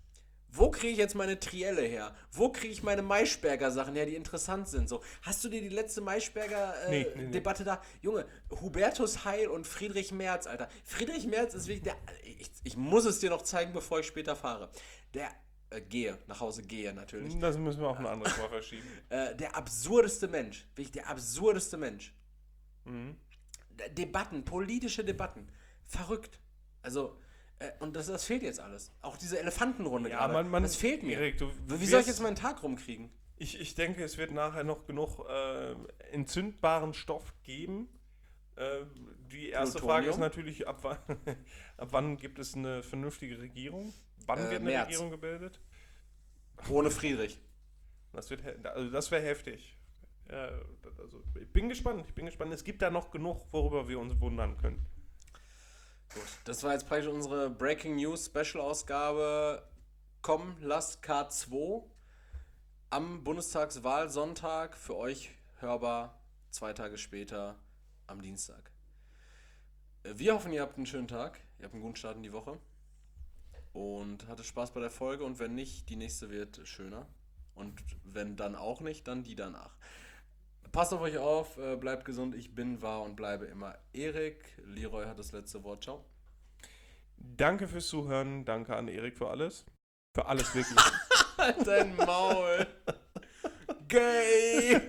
Wo kriege ich jetzt meine Trielle her? Wo kriege ich meine Maischberger Sachen her, die interessant sind? So, hast du dir die letzte Maischberger äh, Nee, nee, nee. Debatte da? Junge, Hubertus Heil und Friedrich Merz, Alter. Friedrich Merz ist wirklich der. Ich, ich muss es dir noch zeigen, bevor ich später fahre. Der. Äh, gehe, nach Hause gehe natürlich. Das müssen wir auf ein anderes Mal verschieben. Äh, der absurdeste Mensch. Wirklich der absurdeste Mensch. Mhm. D- Debatten, politische Debatten. Verrückt. Also. Äh, Und das, das fehlt jetzt alles. Auch diese Elefantenrunde Ja, gerade. man- man- das fehlt mir. Erik, du Wie soll ich wirst- jetzt meinen Tag rumkriegen? Ich, ich denke, es wird nachher noch genug äh, entzündbaren Stoff geben. Äh, die erste Plutonium? Frage ist natürlich, ab wann, ab wann gibt es eine vernünftige Regierung? Wann Äh, wird eine März. Regierung gebildet? Ohne Friedrich. Das wird, he- also das wäre heftig. Ja, also ich bin gespannt, ich bin gespannt. Es gibt da noch genug, worüber wir uns wundern können. Gut, das war jetzt praktisch unsere Breaking News Special Ausgabe. Komm, lasst K zwei am Bundestagswahlsonntag. Für euch hörbar zwei Tage später am Dienstag. Äh, Wir hoffen, ihr habt einen schönen Tag. Ihr habt einen guten Start in die Woche. Und hattet Spaß bei der Folge. Und wenn nicht, die nächste wird schöner. Und wenn dann auch nicht, dann die danach. Passt auf euch auf, äh, bleibt gesund. Ich bin, war und bleibe immer Erik. Leroy hat das letzte Wort. Ciao. Danke fürs Zuhören, danke an Erik für alles. Für alles wirklich. Halt dein Maul. Gay.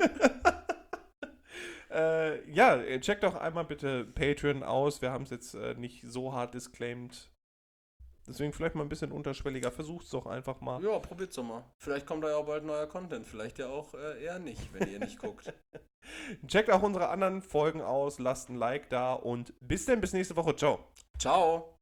äh, ja, checkt doch einmal bitte Patreon aus. Wir haben es jetzt äh, nicht so hart disclaimed. Deswegen vielleicht mal ein bisschen unterschwelliger. Versucht's doch einfach mal. Ja, probiert's doch mal. Vielleicht kommt da ja auch bald neuer Content. Vielleicht ja auch äh, eher nicht, wenn ihr nicht guckt. Checkt auch unsere anderen Folgen aus, lasst ein Like da und bis dann, bis nächste Woche. Ciao. Ciao.